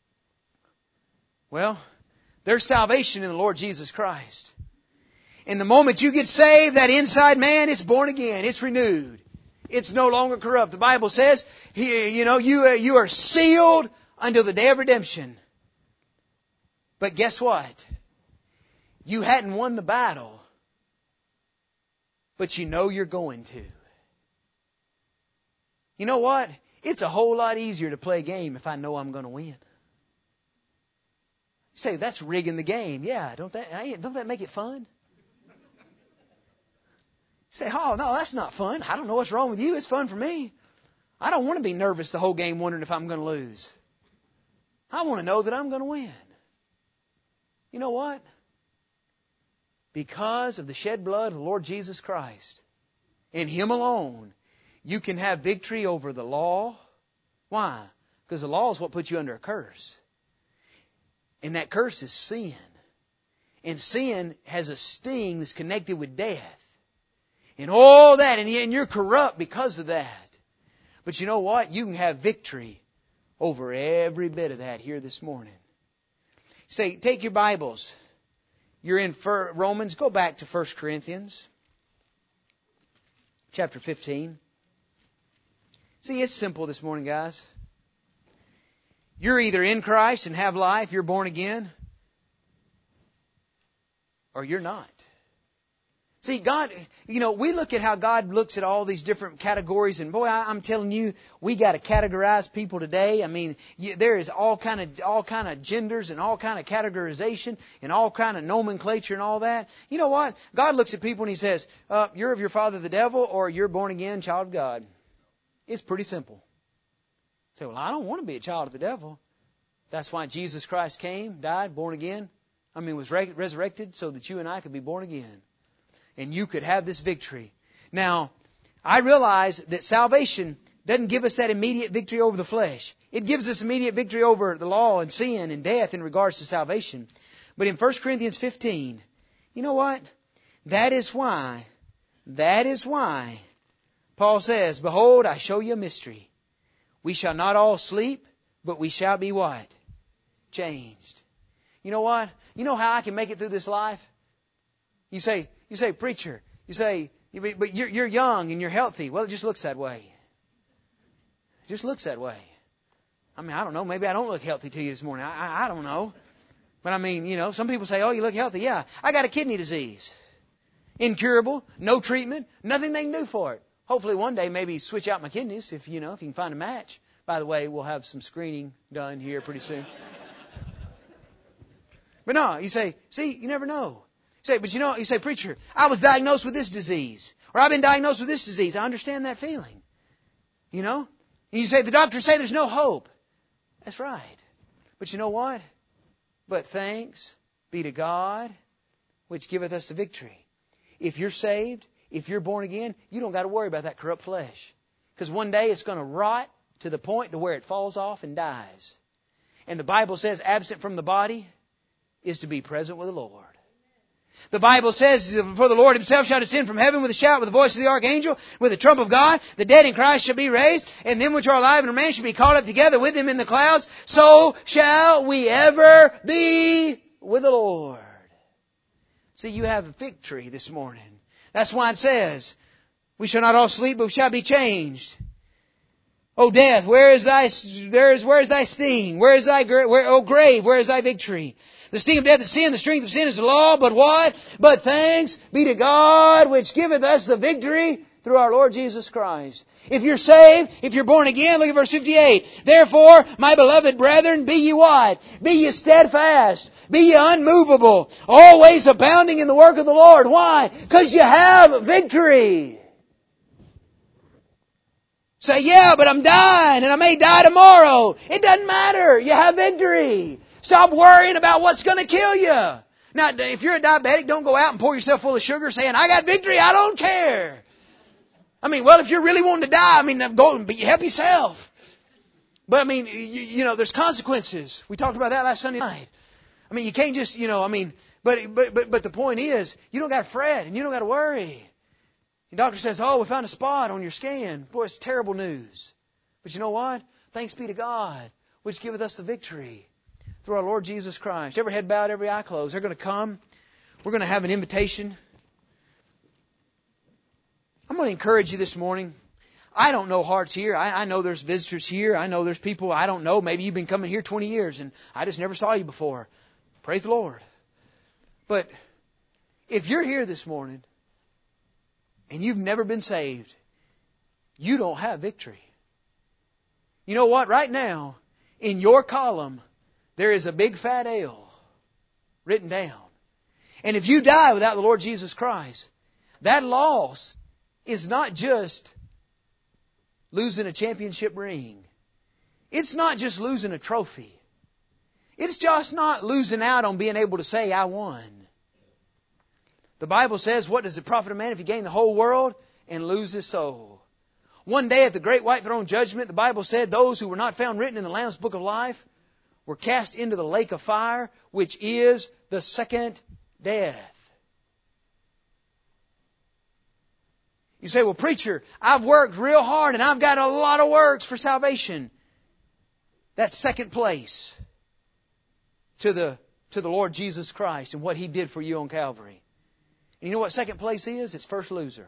Well, there's salvation in the Lord Jesus Christ. And the moment you get saved, that inside man is born again. It's renewed. It's no longer corrupt. The Bible says, you know, you, you are sealed until the day of redemption. But guess what? You hadn't won the battle, but you know you're going to. You know what? It's a whole lot easier to play a game if I know I'm going to win. You say, that's rigging the game. Yeah, don't that, don't that make it fun? You say, oh, no, that's not fun. I don't know what's wrong with you. It's fun for me. I don't want to be nervous the whole game wondering if I'm going to lose. I want to know that I'm going to win. You know what? Because of the shed blood of the Lord Jesus Christ, in Him alone, you can have victory over the law. Why? Because the law is what puts you under a curse. And that curse is sin. And sin has a sting that's connected with death. And all that, and you're corrupt because of that. But you know what? You can have victory over every bit of that here this morning. Say, take your Bibles. You're in Romans. Go back to First Corinthians chapter fifteen. See, it's simple this morning, guys. You're either in Christ and have life, you're born again, or you're not. See, God, you know, we look at how God looks at all these different categories, and boy, I, I'm telling you, we got to categorize people today. I mean, you, there is all kind of all kind of genders and all kind of categorization and all kind of nomenclature and all that. You know what? God looks at people and He says, uh, "You're of your father the devil, or you're born again child of God." It's pretty simple. Say, well, I don't want to be a child of the devil. That's why Jesus Christ came, died, born again. I mean, was re- resurrected so that you and I could be born again. And you could have this victory. Now, I realize that salvation doesn't give us that immediate victory over the flesh. It gives us immediate victory over the law and sin and death in regards to salvation. But in First Corinthians fifteen, you know what? That is why, that is why Paul says, behold, I show you a mystery. We shall not all sleep, but we shall be what? Changed. You know what? You know how I can make it through this life? You say, you say, preacher, you say, but you're, you're young and you're healthy. Well, it just looks that way. It just looks that way. I mean, I don't know. Maybe I don't look healthy to you this morning. I, I, I don't know. But I mean, you know, some people say, oh, you look healthy. Yeah, I got a kidney disease. Incurable, no treatment, nothing they can do for it. Hopefully one day maybe switch out my kidneys if, you know, if you can find a match. By the way, we'll have some screening done here pretty soon. But no, you say, see, you never know. You say, but you know, you say, preacher, I was diagnosed with this disease. Or I've been diagnosed with this disease. I understand that feeling. You know? And you say, the doctors say there's no hope. That's right. But you know what? But thanks be to God, which giveth us the victory. If you're saved, if you're born again, you don't got to worry about that corrupt flesh. Because one day it's going to rot to the point to where it falls off and dies. And the Bible says absent from the body is to be present with the Lord. The Bible says, for the Lord Himself shall descend from heaven with a shout, with the voice of the archangel, with the trump of God. The dead in Christ shall be raised, and them which are alive and remain shall be caught up together with Him in the clouds. So shall we ever be with the Lord. See, you have a victory this morning. That's why it says, we shall not all sleep, but we shall be changed. O death, where is thy, there is, where is thy sting? Where is thy, where, O grave, where is thy victory? The sting of death is sin, the strength of sin is the law, but what? But thanks be to God, which giveth us the victory through our Lord Jesus Christ. If you're saved, if you're born again, look at verse fifty-eight. Therefore, my beloved brethren, be ye what? Be ye steadfast. Be ye unmovable. Always abounding in the work of the Lord. Why? Because you have victory. Say, yeah, but I'm dying and I may die tomorrow. It doesn't matter. You have victory. Stop worrying about what's going to kill you. Now, if you're a diabetic, don't go out and pour yourself full of sugar saying, I got victory, I don't care. I mean, well, if you're really wanting to die, I mean, go and help yourself. But I mean, you, you know, there's consequences. We talked about that last Sunday night. I mean, you can't just, you know, I mean, but, but, but, but the point is, you don't got to fret and you don't got to worry. The doctor says, oh, we found a spot on your skin. Boy, it's terrible news. But you know what? Thanks be to God, which giveth us the victory through our Lord Jesus Christ. Every head bowed, every eye closed. They're going to come. We're going to have an invitation. I'm going to encourage you this morning. I don't know hearts here. I, I know there's visitors here. I know there's people I don't know. Maybe you've been coming here twenty years and I just never saw you before. Praise the Lord. But if you're here this morning and you've never been saved, you don't have victory. You know what? Right now, in your column, there is a big fat L written down. And if you die without the Lord Jesus Christ, that loss is not just losing a championship ring. It's not just losing a trophy. It's just not losing out on being able to say, I won. The Bible says, what does it profit a man if he gain the whole world and lose his soul? One day at the great white throne judgment, the Bible said those who were not found written in the Lamb's book of life were cast into the lake of fire, which is the second death. You say, well, preacher, I've worked real hard and I've got a lot of works for salvation. That's second place to the, to the Lord Jesus Christ and what He did for you on Calvary. And you know what second place is? It's first loser.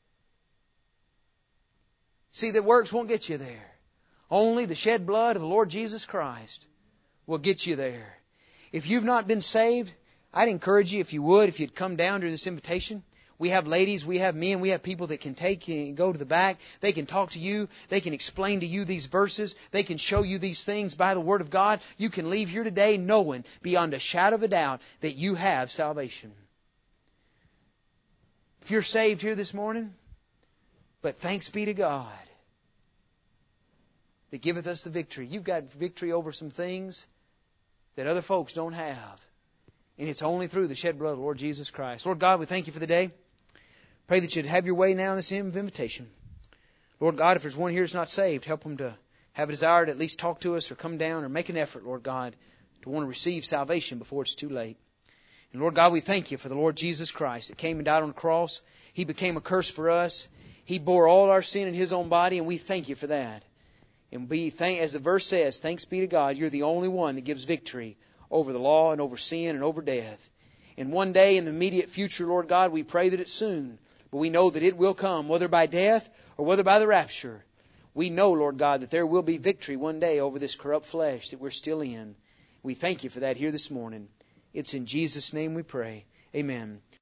See, the works won't get you there. Only the shed blood of the Lord Jesus Christ will get you there. If you've not been saved, I'd encourage you, if you would, if you'd come down to this invitation. We have ladies, we have men, we have people that can take and go to the back. They can talk to you. They can explain to you these verses. They can show you these things by the Word of God. You can leave here today knowing beyond a shadow of a doubt that you have salvation. If you're saved here this morning, but thanks be to God that giveth us the victory. You've got victory over some things that other folks don't have. And it's only through the shed blood of the Lord Jesus Christ. Lord God, we thank You for the day. Pray that You'd have Your way now in this hymn of invitation. Lord God, if there's one here that's not saved, help them to have a desire to at least talk to us or come down or make an effort, Lord God, to want to receive salvation before it's too late. And Lord God, we thank You for the Lord Jesus Christ that came and died on the cross. He became a curse for us. He bore all our sin in His own body, and we thank You for that. And be thank, as the verse says, thanks be to God, You're the only one that gives victory over the law and over sin and over death. And one day in the immediate future, Lord God, we pray that it's soon. But we know that it will come, whether by death or whether by the rapture. We know, Lord God, that there will be victory one day over this corrupt flesh that we're still in. We thank You for that here this morning. It's in Jesus' name we pray. Amen.